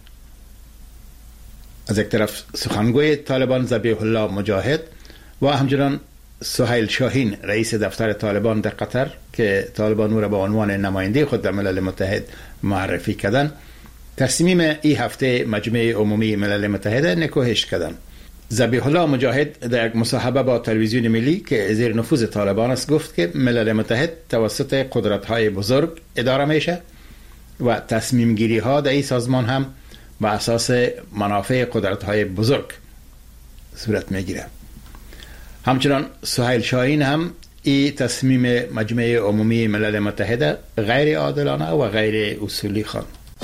از یک طرف سخنگوی طالبان ذبیح الله مجاهد و همچنان سهیل شاهین رئیس دفتر طالبان در قطر که طالبان او را به عنوان نماینده خود در ملل متحد معرفی کردن، تصمیم این هفته مجمع عمومی ملل متحد نکوهش کردن. ذبیح الله مجاهد در یک مصاحبه با تلویزیون ملی که زیر نفوذ طالبان است گفت که ملل متحد توسط قدرت‌های بزرگ اداره میشه و تصمیم گیری ها در این سازمان هم به اساس منافع قدرت‌های بزرگ صورت میگیره. همچنان سهیل شاهین هم این تصمیم مجمع عمومی ملل متحد غیر عادلانه و غیر اصولی خواند.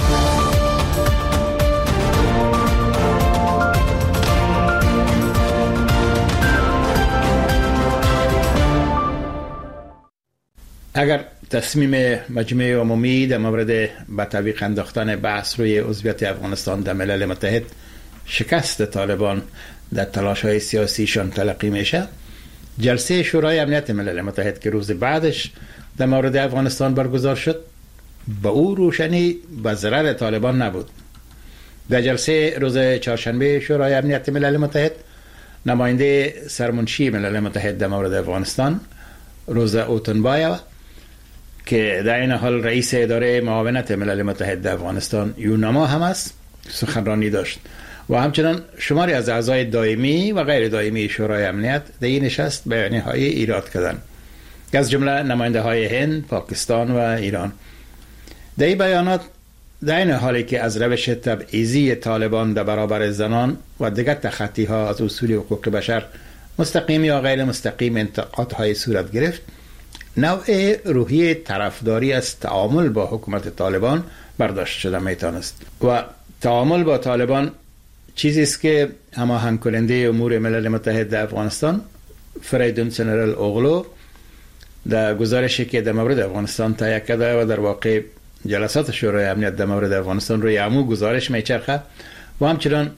اگر تصمیم مجمع عمومی در مورد به تعویق انداختن بحث روی عضویت افغانستان در ملل متحد شکست طالبان در تلاش‌های سیاسیشان تلقی میشه، جلسه شورای امنیت ملل متحد که روز بعدش در مورد افغانستان برگزار شد به او روشنی به ضرر طالبان نبود. در جلسه روز چهارشنبه شورای امنیت ملل متحد نماینده سرمنشی ملل متحد در مورد افغانستان روزا اوتنبایو که در این حال رئیس اداره معاونت ملل متحد در افغانستان یوناما هم است سخنرانی داشت و همچنان شماری از اعضای دائمی و غیر دائمی شورای امنیت در این نشست بیانیه‌های ایراد کردند، از جمله نماینده های هند، پاکستان و ایران. در این بیانات در این حالی که از روش تبعیضی طالبان در برابر زنان و دیگر تخطی ها از اصول حقوق بشر مستقیم یا غیر مستقیم انتقادهای صورت گرفت، نوع روحیه طرفداری از تعامل با حکومت طالبان برداشت شده میتونست و تعامل با طالبان چیزی است که هماهنگ کننده امور ملل متحد در افغانستان فریدون جنرال اوغلو در گزارشی که در مورد افغانستان تهیه کرده و در واقع جلسات شورای امنیت در مورد افغانستان روی عمو گزارش میچرخه و همچنان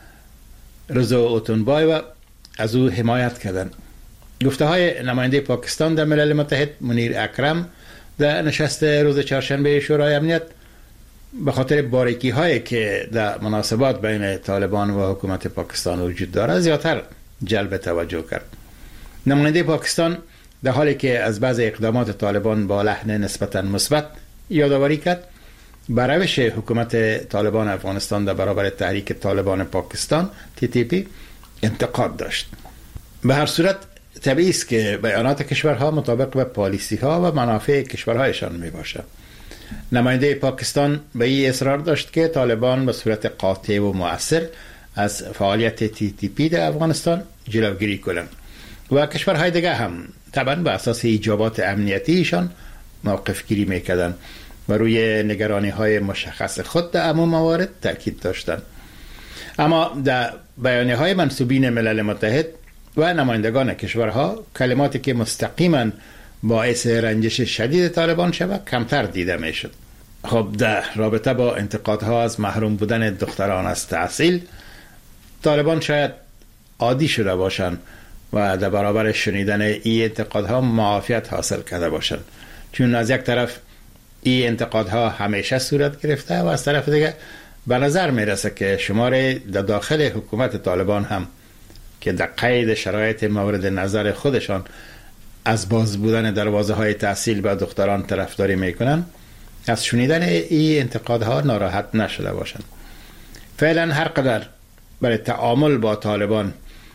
رضا اوتونبای و از او حمایت کردن. گفته های نماینده پاکستان در ملل متحد منیر اکرم در نشست روز چهارشنبه شورای امنیت به خاطر باریکی هایی که در مناسبات بین طالبان و حکومت پاکستان وجود داره زیادتر جلب توجه کرد. نماینده پاکستان در حالی که از بعض اقدامات طالبان با لحن نسبتاً مثبت یادآوری کرد، بر روش حکومت طالبان افغانستان در برابر تحریک طالبان پاکستان TTP انتقاد داشت. به هر صورت طبیعی است که بیانات کشورها مطابق به پالیسی ها و منافع کشورهایشان می باشد. نماینده پاکستان به این اصرار داشت که طالبان به صورت قاطع و مؤثر از فعالیت TTP در افغانستان جلوگیری کنند و کشورهای دیگه هم طبعا به اساس ایجابات امنیتیشان موقف گیری میکردن و روی نگرانی های مشخص خود در عموم موارد تاکید داشتند. اما در بیانیه های منسوبین ملل متحد و نمایندگان کشورها کلماتی که مستقیما باعث رنجش شدید طالبان شود کمتر دیده میشد. خب در رابطه با انتقادها از محروم بودن دختران از تحصیل، طالبان شاید عادی شده باشند و در برابر شنیدن این انتقادها معافیت حاصل کرده باشند، چون از یک طرف این انتقادها همیشه صورت گرفته و از طرف دیگه به نظر میرسه که شمار در داخل حکومت طالبان هم که در قید شرایط مورد نظر خودشان از باز بودن دروازه های تحصیل به دختران طرفداری میکنن، از شنیدن این انتقادها ناراحت نشده باشند. فعلا هر قدر برای تعامل با طالبان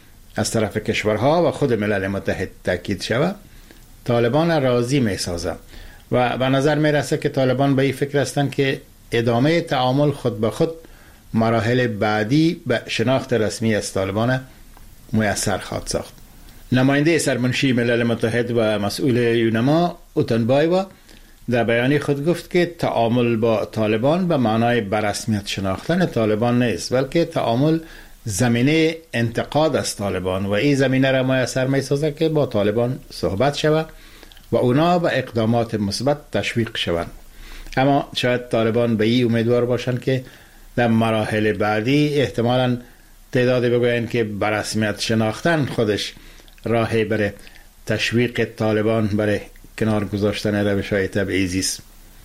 از طرف کشورها و خود ملل متحد تاکید شود، طالبان راضی میسازه و به نظر میرسه که طالبان به این فکر هستند که ادامه تعامل خود به خود مراحل بعدی به شناخت رسمی از طالبان میسر خواهد ساخت. نماینده سرمنشی ملل متحد و مسئول یونما اوتونبای در بیانیه خود گفت که تعامل با طالبان به معنای برسمیت شناختن طالبان نیست، بلکه تعامل زمینه انتقاد از طالبان و این زمینه را میسر میسازه که با طالبان صحبت شود و اونا به اقدامات مثبت تشویق شوند. اما شاید طالبان به این امیدوار باشند که در مراحل بعدی احتمالاً تعدادی بگویند که برسمیت شناختن خودش راهی برای تشویق طالبان برای کنار گذاشتن روش‌های تبعیضی است.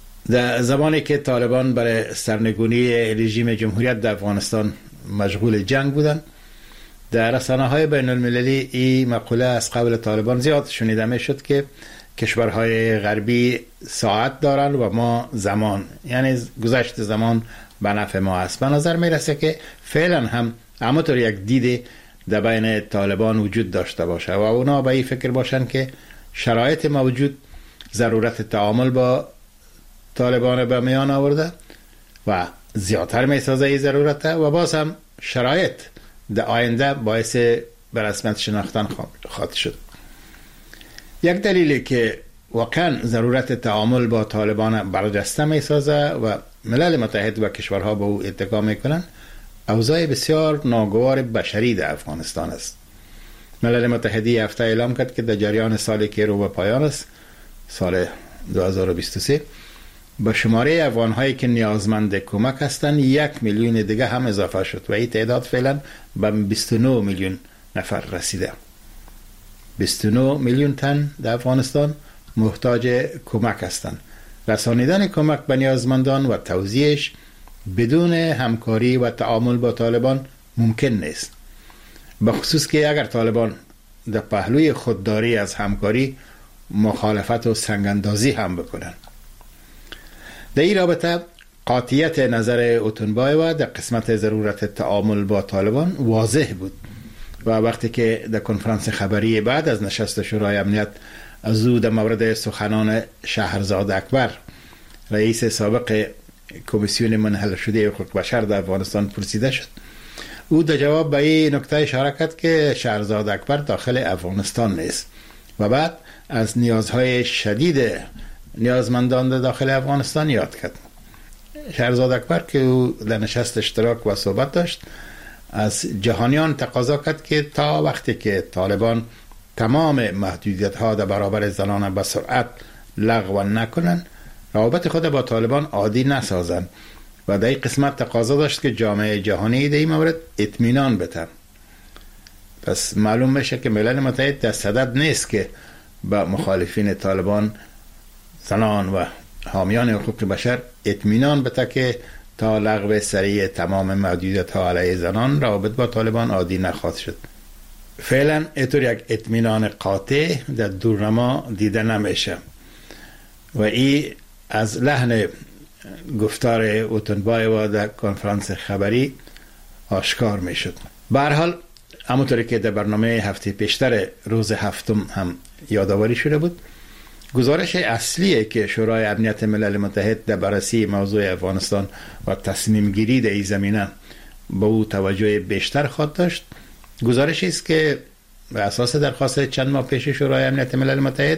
در زمانی که طالبان برای سرنگونی رژیم جمهوریت در افغانستان مشغول جنگ بودند، در رسانه‌های بین المللی این مقوله از قبل طالبان زیاد شنیده میشد که کشورهای غربی ساعت دارند و ما زمان، یعنی گذشت زمان به نفع ما است. به نظر میرسه که فعلا هم همونطور یک دید در بین طالبان وجود داشته باشه و اونا به این فکر باشن که شرایط موجود ضرورت تعامل با طالبان به میان آورده و زیادتر میسازه این ضرورت و باز هم شرایط در آینده باعث برسمیت شناختن خواهد شد. یک دلیلی که واقعا ضرورت تعامل با طالبان برجسته میسازه و ملل متحد و کشورها به او اتکا میکنن اوضاع بسیار ناگوار بشری در افغانستان است. ملل متحدی هفته اعلام کرد که در جریان سالی که رو به پایان است، سال 2023، به شماره افغان‌هایی که نیازمند کمک هستند 1 میلیون دیگه هم اضافه شد و این تعداد فعلا به 29 میلیون نفر رسیده. 29 میلیون تن در افغانستان محتاج کمک هستند. رسانیدن کمک به نیازمندان و توزیعش بدون همکاری و تعامل با طالبان ممکن نیست، به خصوص که اگر طالبان در پهلوی خودداری از همکاری مخالفت و سنگاندازی هم بکنن. در این رابطه قاطعیت نظر اوتونبای و در قسمت ضرورت تعامل با طالبان واضح بود و وقتی که در کنفرانس خبری بعد از نشست شورای امنیت از او در مورد سخنان شهرزاد اکبر رئیس سابق کمیسیون منحل شده حقوق بشر در افغانستان پرسیده شد، او در جواب به این نکته اشاره کرد که شهرزاد اکبر داخل افغانستان نیست و بعد از نیازهای شدید نیازمندان داخل افغانستان یاد کرد. شهرزاد اکبر که او در نشست اشتراک و صحبت داشت، از جهانیان تقاضا کرد که تا وقتی که طالبان تمام محدودیت ها در برابر زنان به سرعت لغو نکنند، روابط خود با طالبان عادی نسازند و در این قسمت تقاضا داشت که جامعه جهانی در این مورد اطمینان بده. پس معلوم بشه که ملل متحد در صدد نیست که با مخالفین طالبان، زنان و حامیان حقوق بشر اطمینان بده که تا لغو سریع تمام محدودیت ها علیه زنان روابط با طالبان عادی نخواهد شد. فعلا اینطور یک اطمینان قاطع در دورنما دیده نمیشه و این از لحن گفتار اوتنبایو در کنفرانس خبری آشکار می شد. به هر حال همونطوری که در برنامه هفته پیشتر روز هفتم هم یادآوری شده بود، گزارش اصلیه که شورای امنیت ملل متحد در بررسی موضوع افغانستان و تصمیم گیری در این زمینه با او توجه بیشتر خواهد داشت. گزارشی است که به اساس درخواست چند ماه پیش شورای امنیت ملل متحد،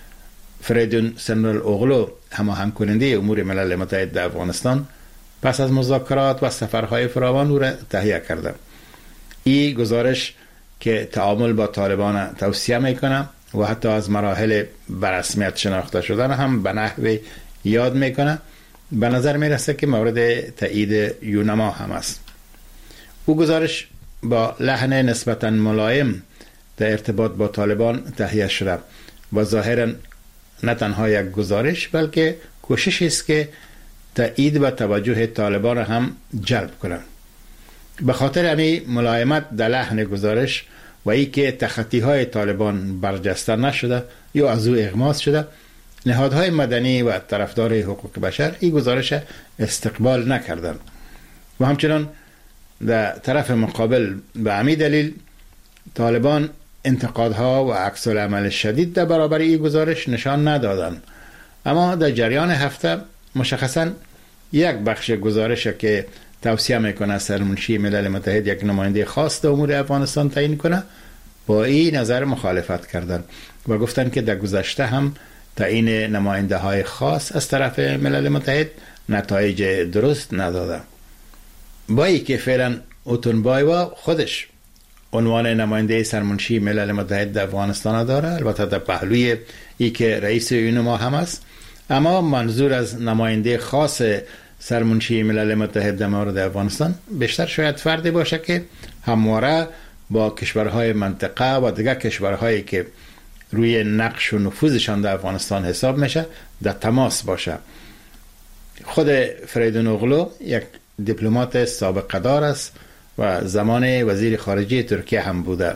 فریدون سنرال اوغلو، هماهنگ کننده امور ملل متحد در افغانستان، پس از مذاکرات و سفرهای فراوان او را تهیه کرده. این گزارش که تعامل با طالبان توصیه میکنه و حتی از مراحل برسمیت شناخته شدن هم به نحوی یاد میکنه، به نظر میرسه که مورد تایید یونما هم است. او گزارش با لحن نسبتاً ملایم در ارتباط با طالبان تهیه شده و ظاهراً نه تنها یک گزارش بلکه کوشش است که تایید و توجه طالبان هم جلب کنند. به خاطر همین ملایمت در لحن گزارش و ای که تخطی های طالبان برجسته نشده یا از او اغماس شده، نهادهای مدنی و طرفدار حقوق بشر این گزارش استقبال نکردند و همچنان در طرف مقابل به همین دلیل طالبان انتقادها و عکس العمل شدید در برابر این گزارش نشان ندادند. اما در جریان هفته مشخصاً یک بخش گزارش که توصیه میکنه سرمنشی ملل متحد یک نماینده خاص در امور افغانستان تعیین کنه، با این نظر مخالفت کردند و گفتند که در گذشته هم تعیین نماینده های خاص از طرف ملل متحد نتایج درست نداده. با این که فعلا اوتنبایو خودش عنوان نماینده سرمنشی ملل متحد در افغانستان داره، البته در پهلوی ای که رئیس یونما هم است، اما منظور از نماینده خاص سرمنشی ملل متحد در مورد افغانستان بیشتر شاید فردی باشه که همواره با کشورهای منطقه و دیگر کشورهایی که روی نقش و نفوذشان در افغانستان حساب میشه در تماس باشه. خود فریدون اوغلو یک دیپلمات سابقه دار است و زمان وزیر خارجه ترکیه هم بوده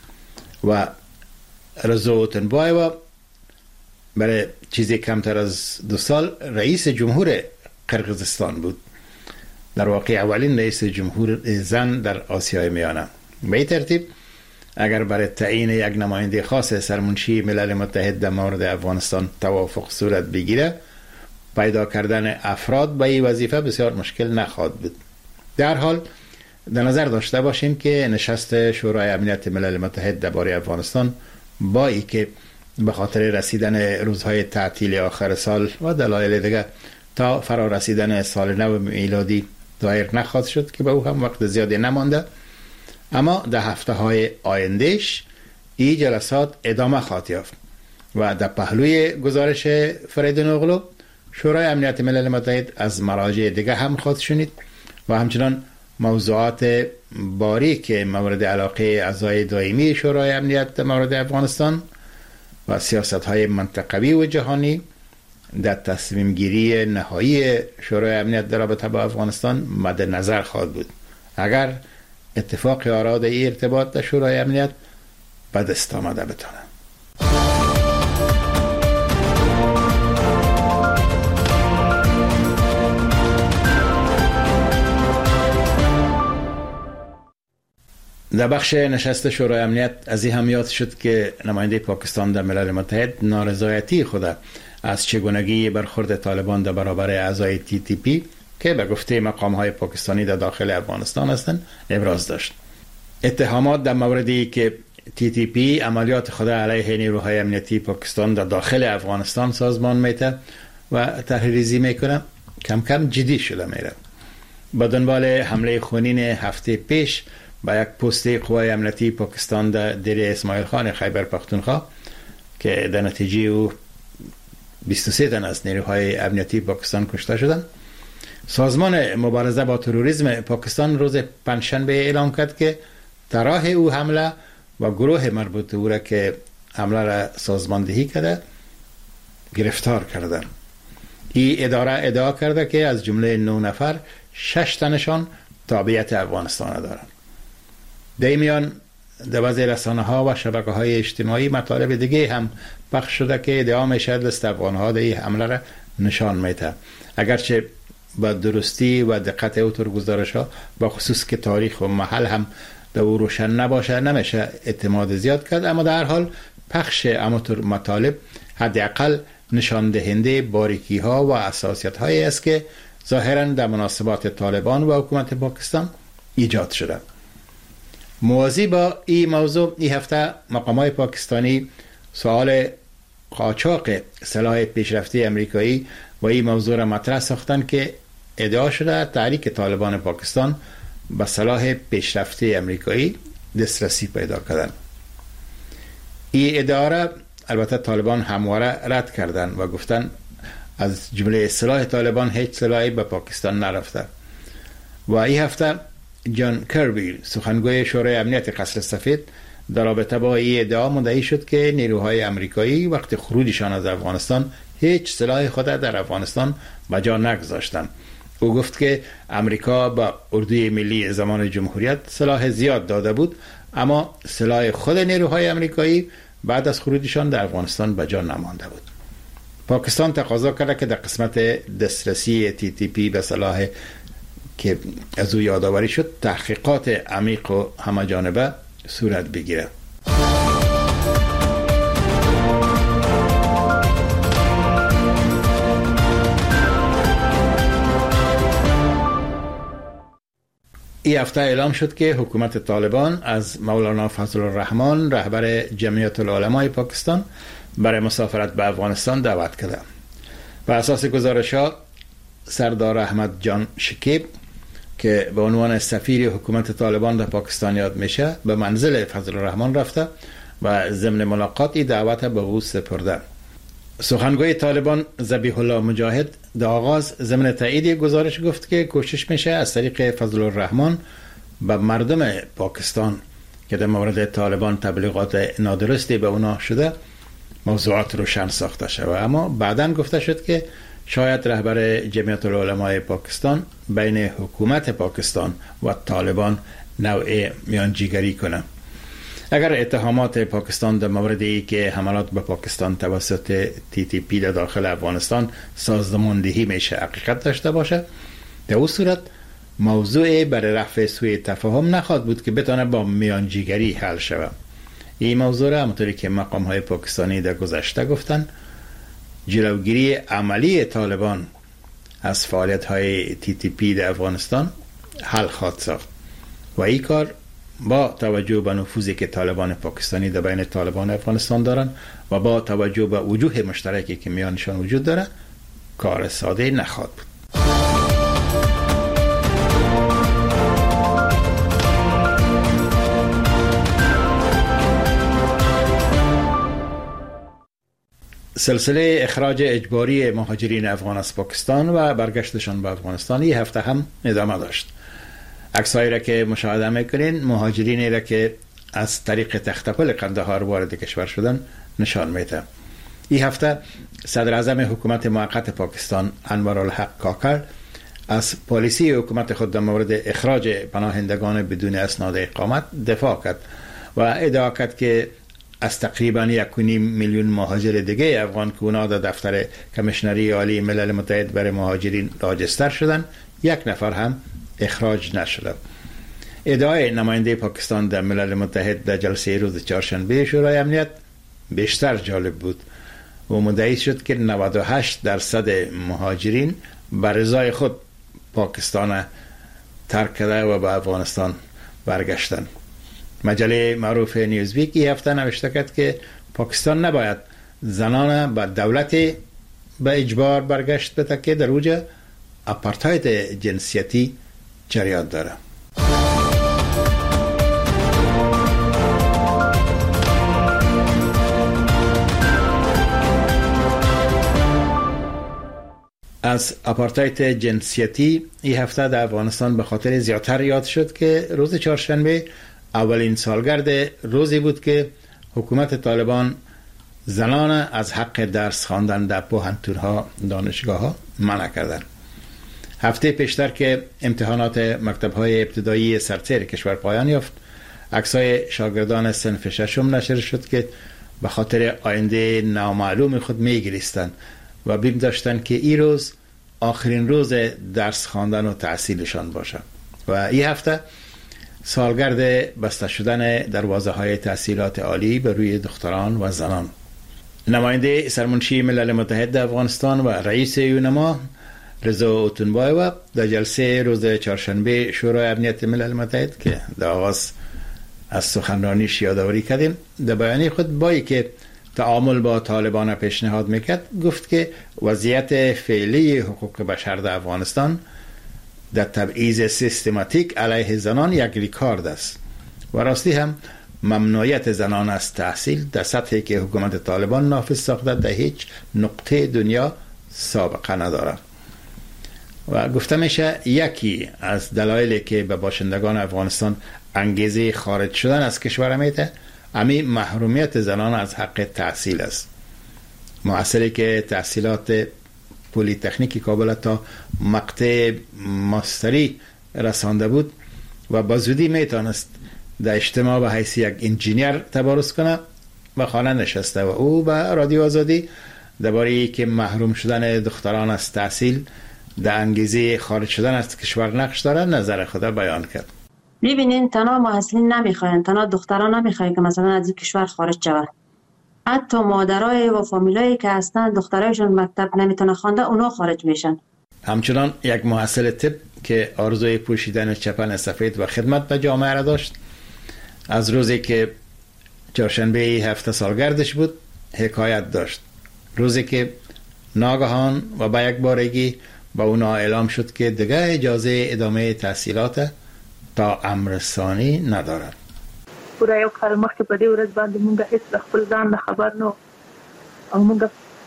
و رضا اوتنبایو برای چیزی کمتر از 2 سال رئیس جمهور قرقیزستان بود، در واقع اولین رئیس جمهور زن در آسیای میانه. به این ترتیب اگر برای تعیین یک نماینده خاص سرمنشی ملل متحد در مورد افغانستان توافق صورت بگیره، پیدا کردن افراد به این وظیفه بسیار مشکل نخواهد بود. در حال در نظر داشته باشیم که نشست شورای امنیت ملل متحد درباره افغانستان با ای که به خاطر رسیدن روزهای تعطیل آخر سال و دلایل دیگر تا فرا رسیدن سال نو میلادی دایر نخواهد شد که به او هم وقت زیادی نمانده، اما در هفته های آیندهش این جلسات ادامه خواهد یافت و در پهلوی گزارش فریدون اوغلو شورای امنیت ملل متحد از مراجع دیگر هم خواهد شنید و همچنان موضوعات باریک مورد علاقه اعضای دائمی شورای امنیت در مورد افغانستان و سیاست‌های منطقوی و جهانی در تصمیم گیری نهایی شورای امنیت در رابطه با افغانستان مد نظر خواهد بود. اگر اتفاق آرا در این ارتباط در شورای امنیت به دست آمده بتونه. در بخش نشست شورای امنیت از این هم یاد شد که نماینده پاکستان در ملل متحد نارضایتی خود از چگونگی برخورد طالبان در برابر اعضای TTP که به گفته مقام‌های پاکستانی در داخل افغانستان هستند ابراز داشت. اتهامات در موردی که TTP عملیات خود علیه نیروهای امنیتی پاکستان در داخل افغانستان سازمان میته و تحریریزی میکنه کم کم جدی شده میره. با دنبال حمله خونین هفته پیش با یک پست قوای امنیتی پاکستان در دره اسماعیل خان خیبر پختونخوا که در نتیجه او 23 تن از نیروهای امنیتی پاکستان کشته شدند، سازمان مبارزه با تروریسم پاکستان روز پنجشنبه اعلام کرد که طرح او حمله و گروه مربوط او را که حمله را سازماندهی کرده گرفتار کردند. این اداره ادعا کرده که از جمله 9 نفر 6 تنشان تابعیت افغانستان دارند. در میان در بعضی رسانه‌ها و شبکه‌های اجتماعی مطالب دیگه هم پخش شده که ادعا میشه دست افغان‌ها در این حمله را نشان میده، اگرچه با درستی و دقت اوتر گزارش‌ها با خصوص که تاریخ و محل هم در او روشن نباشه نمیشه اعتماد زیاد کرد، اما در حال پخش اموتر مطالب حداقل نشان دهنده باریکی ها و حساسیت هایی است که ظاهرا در مناسبات طالبان و حکومت پاکستان ایجاد شده. موازی با این موضوع این هفته مقامات پاکستانی سوال قاچاق سلاح پیشرفته امریکایی و این موضوع را مطرح ساختند که ادعا شده تحریک طالبان پاکستان به سلاح پیشرفته امریکایی دسترسی پیدا کردند. این ادعا را البته طالبان همواره رد کردند و گفتند از جمله سلاح طالبان هیچ سلاحی به پاکستان نرفته. و این هفته جان کربی سخنگوی شورای امنیت قصر سفید در رابطه با این ادعا مدعی شد که نیروهای امریکایی وقت خروجشان از افغانستان هیچ سلاح خود در افغانستان به جا نگذاشتند. او گفت که امریکا با اردوی ملی زمان جمهوریت سلاح زیاد داده بود، اما سلاح خود نیروهای امریکایی بعد از خروجشان در افغانستان به جا نمانده بود. پاکستان تقاضا کرده که در قسمت دسترسی TTP به سلاح که از او یادآوری شد تحقیقات عمیق و همه‌جانبه صورت بگیره. این هفته اعلام شد که حکومت طالبان از مولانا فضل الرحمن رهبر جمعیت العلمای پاکستان برای مسافرت به افغانستان دعوت کرده. بر اساس گزارش‌ها سردار احمد جان شکیب که به عنوان سفیر حکومت طالبان در پاکستان یاد میشه به منزل فضل الرحمن رفته و ضمن ملاقاتی دعوت به او سپرده. سخنگوی طالبان ذبیح الله مجاهد در آغاز ضمن تایید گزارش گفت که کوشش میشه از طریق فضل الرحمن به مردم پاکستان که در مورد طالبان تبلیغات نادرستی به اونا شده موضوعات روشن ساخته شود، اما بعداً گفته شد که شاید رهبر جمعیت العلمای پاکستان بین حکومت پاکستان و طالبان نوع میانجیگری کنه. اگر اتهامات پاکستان در مورد ای که حملات به پاکستان توسط TTP در داخل افغانستان سازماندهی میشه حقیقت داشته باشه، در اون صورت موضوع برای رفع سوء تفاهم نخواهد بود که بتونه با میانجیگری حل شود. این موضوع را همونطوری که مقام های پاکستانی در گذشته گفتن جلوگیری عملی طالبان از فعالیت های TTP در افغانستان حل خواهد ساخت و این کار با توجه به نفوذی که طالبان پاکستانی در بین طالبان افغانستان دارن و با توجه به وجوه مشترکی که میانشان وجود داره کار ساده نخواهد بود. سلسله اخراج اجباری مهاجرین افغان از پاکستان و برگشتشان به افغانستان این هفته هم ادامه داشت. عکسایی را که مشاهده میکنین مهاجرینی را که از طریق تختپل قندهار وارد کشور شدن نشان میده. این هفته صدر اعظم حکومت موقت پاکستان انوارالحق کاکر از پالیسی حکومت خود در مورد اخراج پناهندگان بدون اسناد اقامت دفاع کرد و ادعا کرد که از تقریبا 1.5 میلیون مهاجر دیگه افغان که اونا در دفتر کمیشنری عالی ملل متحد برای مهاجرین راجستر شدن، یک نفر هم اخراج نشده. ادعای نماینده پاکستان در ملل متحد در جلسه روز چهارشنبه شورای امنیت بیشتر جالب بود و مدعی شد که 98% مهاجرین به رضای خود پاکستان ترک کرده و به افغانستان برگشتن. مجله معروف نیوزویک این هفته نوشته کرد که پاکستان نباید زنان به دولت به اجبار برگشت بده که در اوج اپارتاید جنسیتی جریان داره. از آپارتاید جنسیتی این هفته در افغانستان به خاطر زیادتر یاد شد که روز چهارشنبه اولین سالگرد روزی بود که حکومت طالبان زنان از حق درس خواندن در پوهنتون‌ها دانشگاه‌ها منع کردند. هفته پیشتر که امتحانات مکتب‌های ابتدایی سرتیر کشور پایان یافت، عکس‌های شاگردان صنف ششم نشر شد که به خاطر آینده نامعلوم خود می‌گریستند و بیم داشتند که این روز آخرین روز درس خواندن و تحصیلشان باشد. و این هفته سالگرد بسته شدن دروازه‌های تحصیلات عالی به روی دختران و زنان. نماینده سرمنشی ملل متحد در افغانستان و رئیس یونما رضا اوتونبایو در جلسه روز چهارشنبه شورای امنیت ملل متحد که در آغاز از سخنرانیش یادآوری کردیم، در بیانیه خود بایی که تعامل با طالبان پیشنهاد میکرد گفت که وضعیت فعلی حقوق بشر در افغانستان در تبعیض سیستماتیک علیه زنان یک ریکارد است و راستی هم ممنوعیت زنان از تحصیل در سطحی که حکومت طالبان نافذ ساخته در هیچ نقطه دنیا سابقه ندارد. و گفته میشه یکی از دلایلی که به باشندگان افغانستان انگیزه خارج شدن از کشور میده امی محرومیت زنان از حق تحصیل است. محصلی که تحصیلات پلی تکنیکی کابل تا مقطع ماستری رسانده بود و با زودی میتونست در اجتماع به حیث یک انجینیر تبارز کنه و خانه نشسته و او به رادیو آزادی درباره که محروم شدن دختران از تحصیل در انگیزه خارج شدن از کشور نقش داره نظر خود بیان کرد. ببینین تنها محصلین نمیخواین، تنها دختران نمیخواین که مثلا از این کشور خارج شود. حتی مادرای و فامیلایی که هستن دخترایشون مکتب نمیتونه خوانده اونا خارج میشن. همچنان یک محصل طب که آرزوی پوشیدن چپن سفید و خدمت به جامعه را داشت، از روزی که چهارشنبه هفته سالگردش بود حکایت داشت. روزی که ناگهان و با یک بارگی با اونا اعلام شد که دیگه اجازه ادامه تحصیلات تا امر ثانی ندارد. پورا یو کال مخکې په دې ورځ باندې مونږ هیڅ د خپل ځان نه خبر نو او مونږ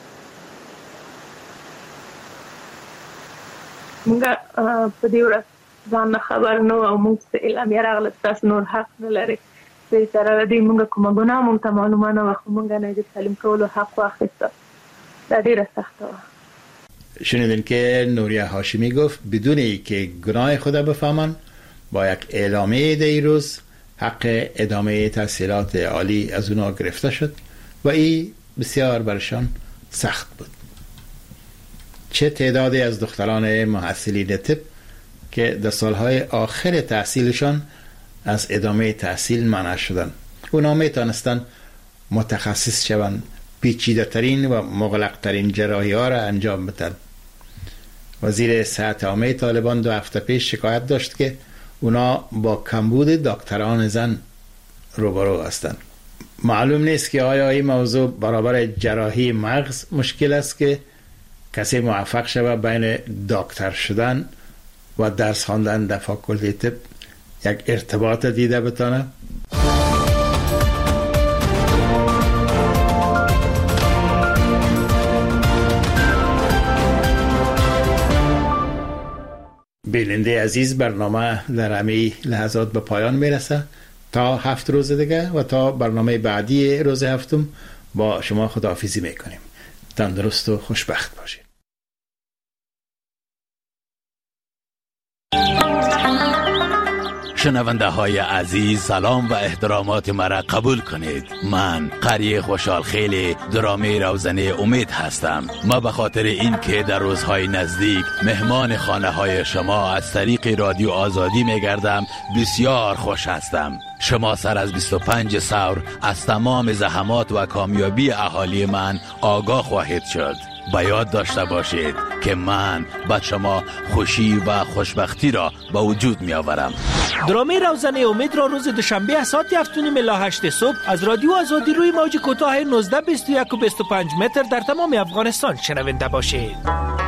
په دې ورځ ځان نه خبر نو او مونږ څه اعلامیه راغله تاسو نور حق نه لرئ چې سره دې مونږ کومه ګناه مونږ ته معلومه نه وه خو مونږ نه د تعلیم کولو حق واخیسته. دا ډېره سخته وه. شنیدین که نوریه هاشمی گفت بدون اینکه گناه خود بفهمن با یک اعلامیه دی روز حق ادامه تحصیلات عالی از اونا گرفته شد و این بسیار برشان سخت بود. چه تعدادی از دختران محصلین طب که در سالهای آخر تحصیلشان از ادامه تحصیل منع شدن. اونا میتونستن متخصص شوند، پیچیده ترین و مغلق ترین جراحی ها را انجام بدن. وزیر صحت عامه طالبان 2 هفته پیش شکایت داشت که اونا با کمبود دکتران زن روبرو هستند. معلوم نیست که آیا این موضوع برابر جراحی مغز مشکل است که کسی موفق شود بین دکتر شدن و درس خواندن در فاکولته طب یک ارتباط دیده بتونه. بیننده عزیز، برنامه در همین لحظات به پایان میرسه. تا 7 روز دیگه و تا برنامه بعدی روز هفتم با شما خداحافظی میکنیم. تندرست و خوشبخت باشید. شنونده های عزیز، سلام و احترامات مرا قبول کنید. من قری خوشحال خیلی درامه روزنه امید هستم. ما به خاطر این که در روزهای نزدیک مهمان خانه های شما از طریق رادیو آزادی میگردم بسیار خوش هستم. شما سر از 25 ثور از تمام زحمات و کامیابی اهالی من آگاه خواهید شد. با یاد داشته باشید که من به شما خوشی و خوشبختی را به وجود می آورم. درامه روزنه امید را روز دوشنبه ساعت 7:08 صبح از رادیو آزادی روی موج کوتاه 19 21 و 25 متر در تمام افغانستان شنونده باشید.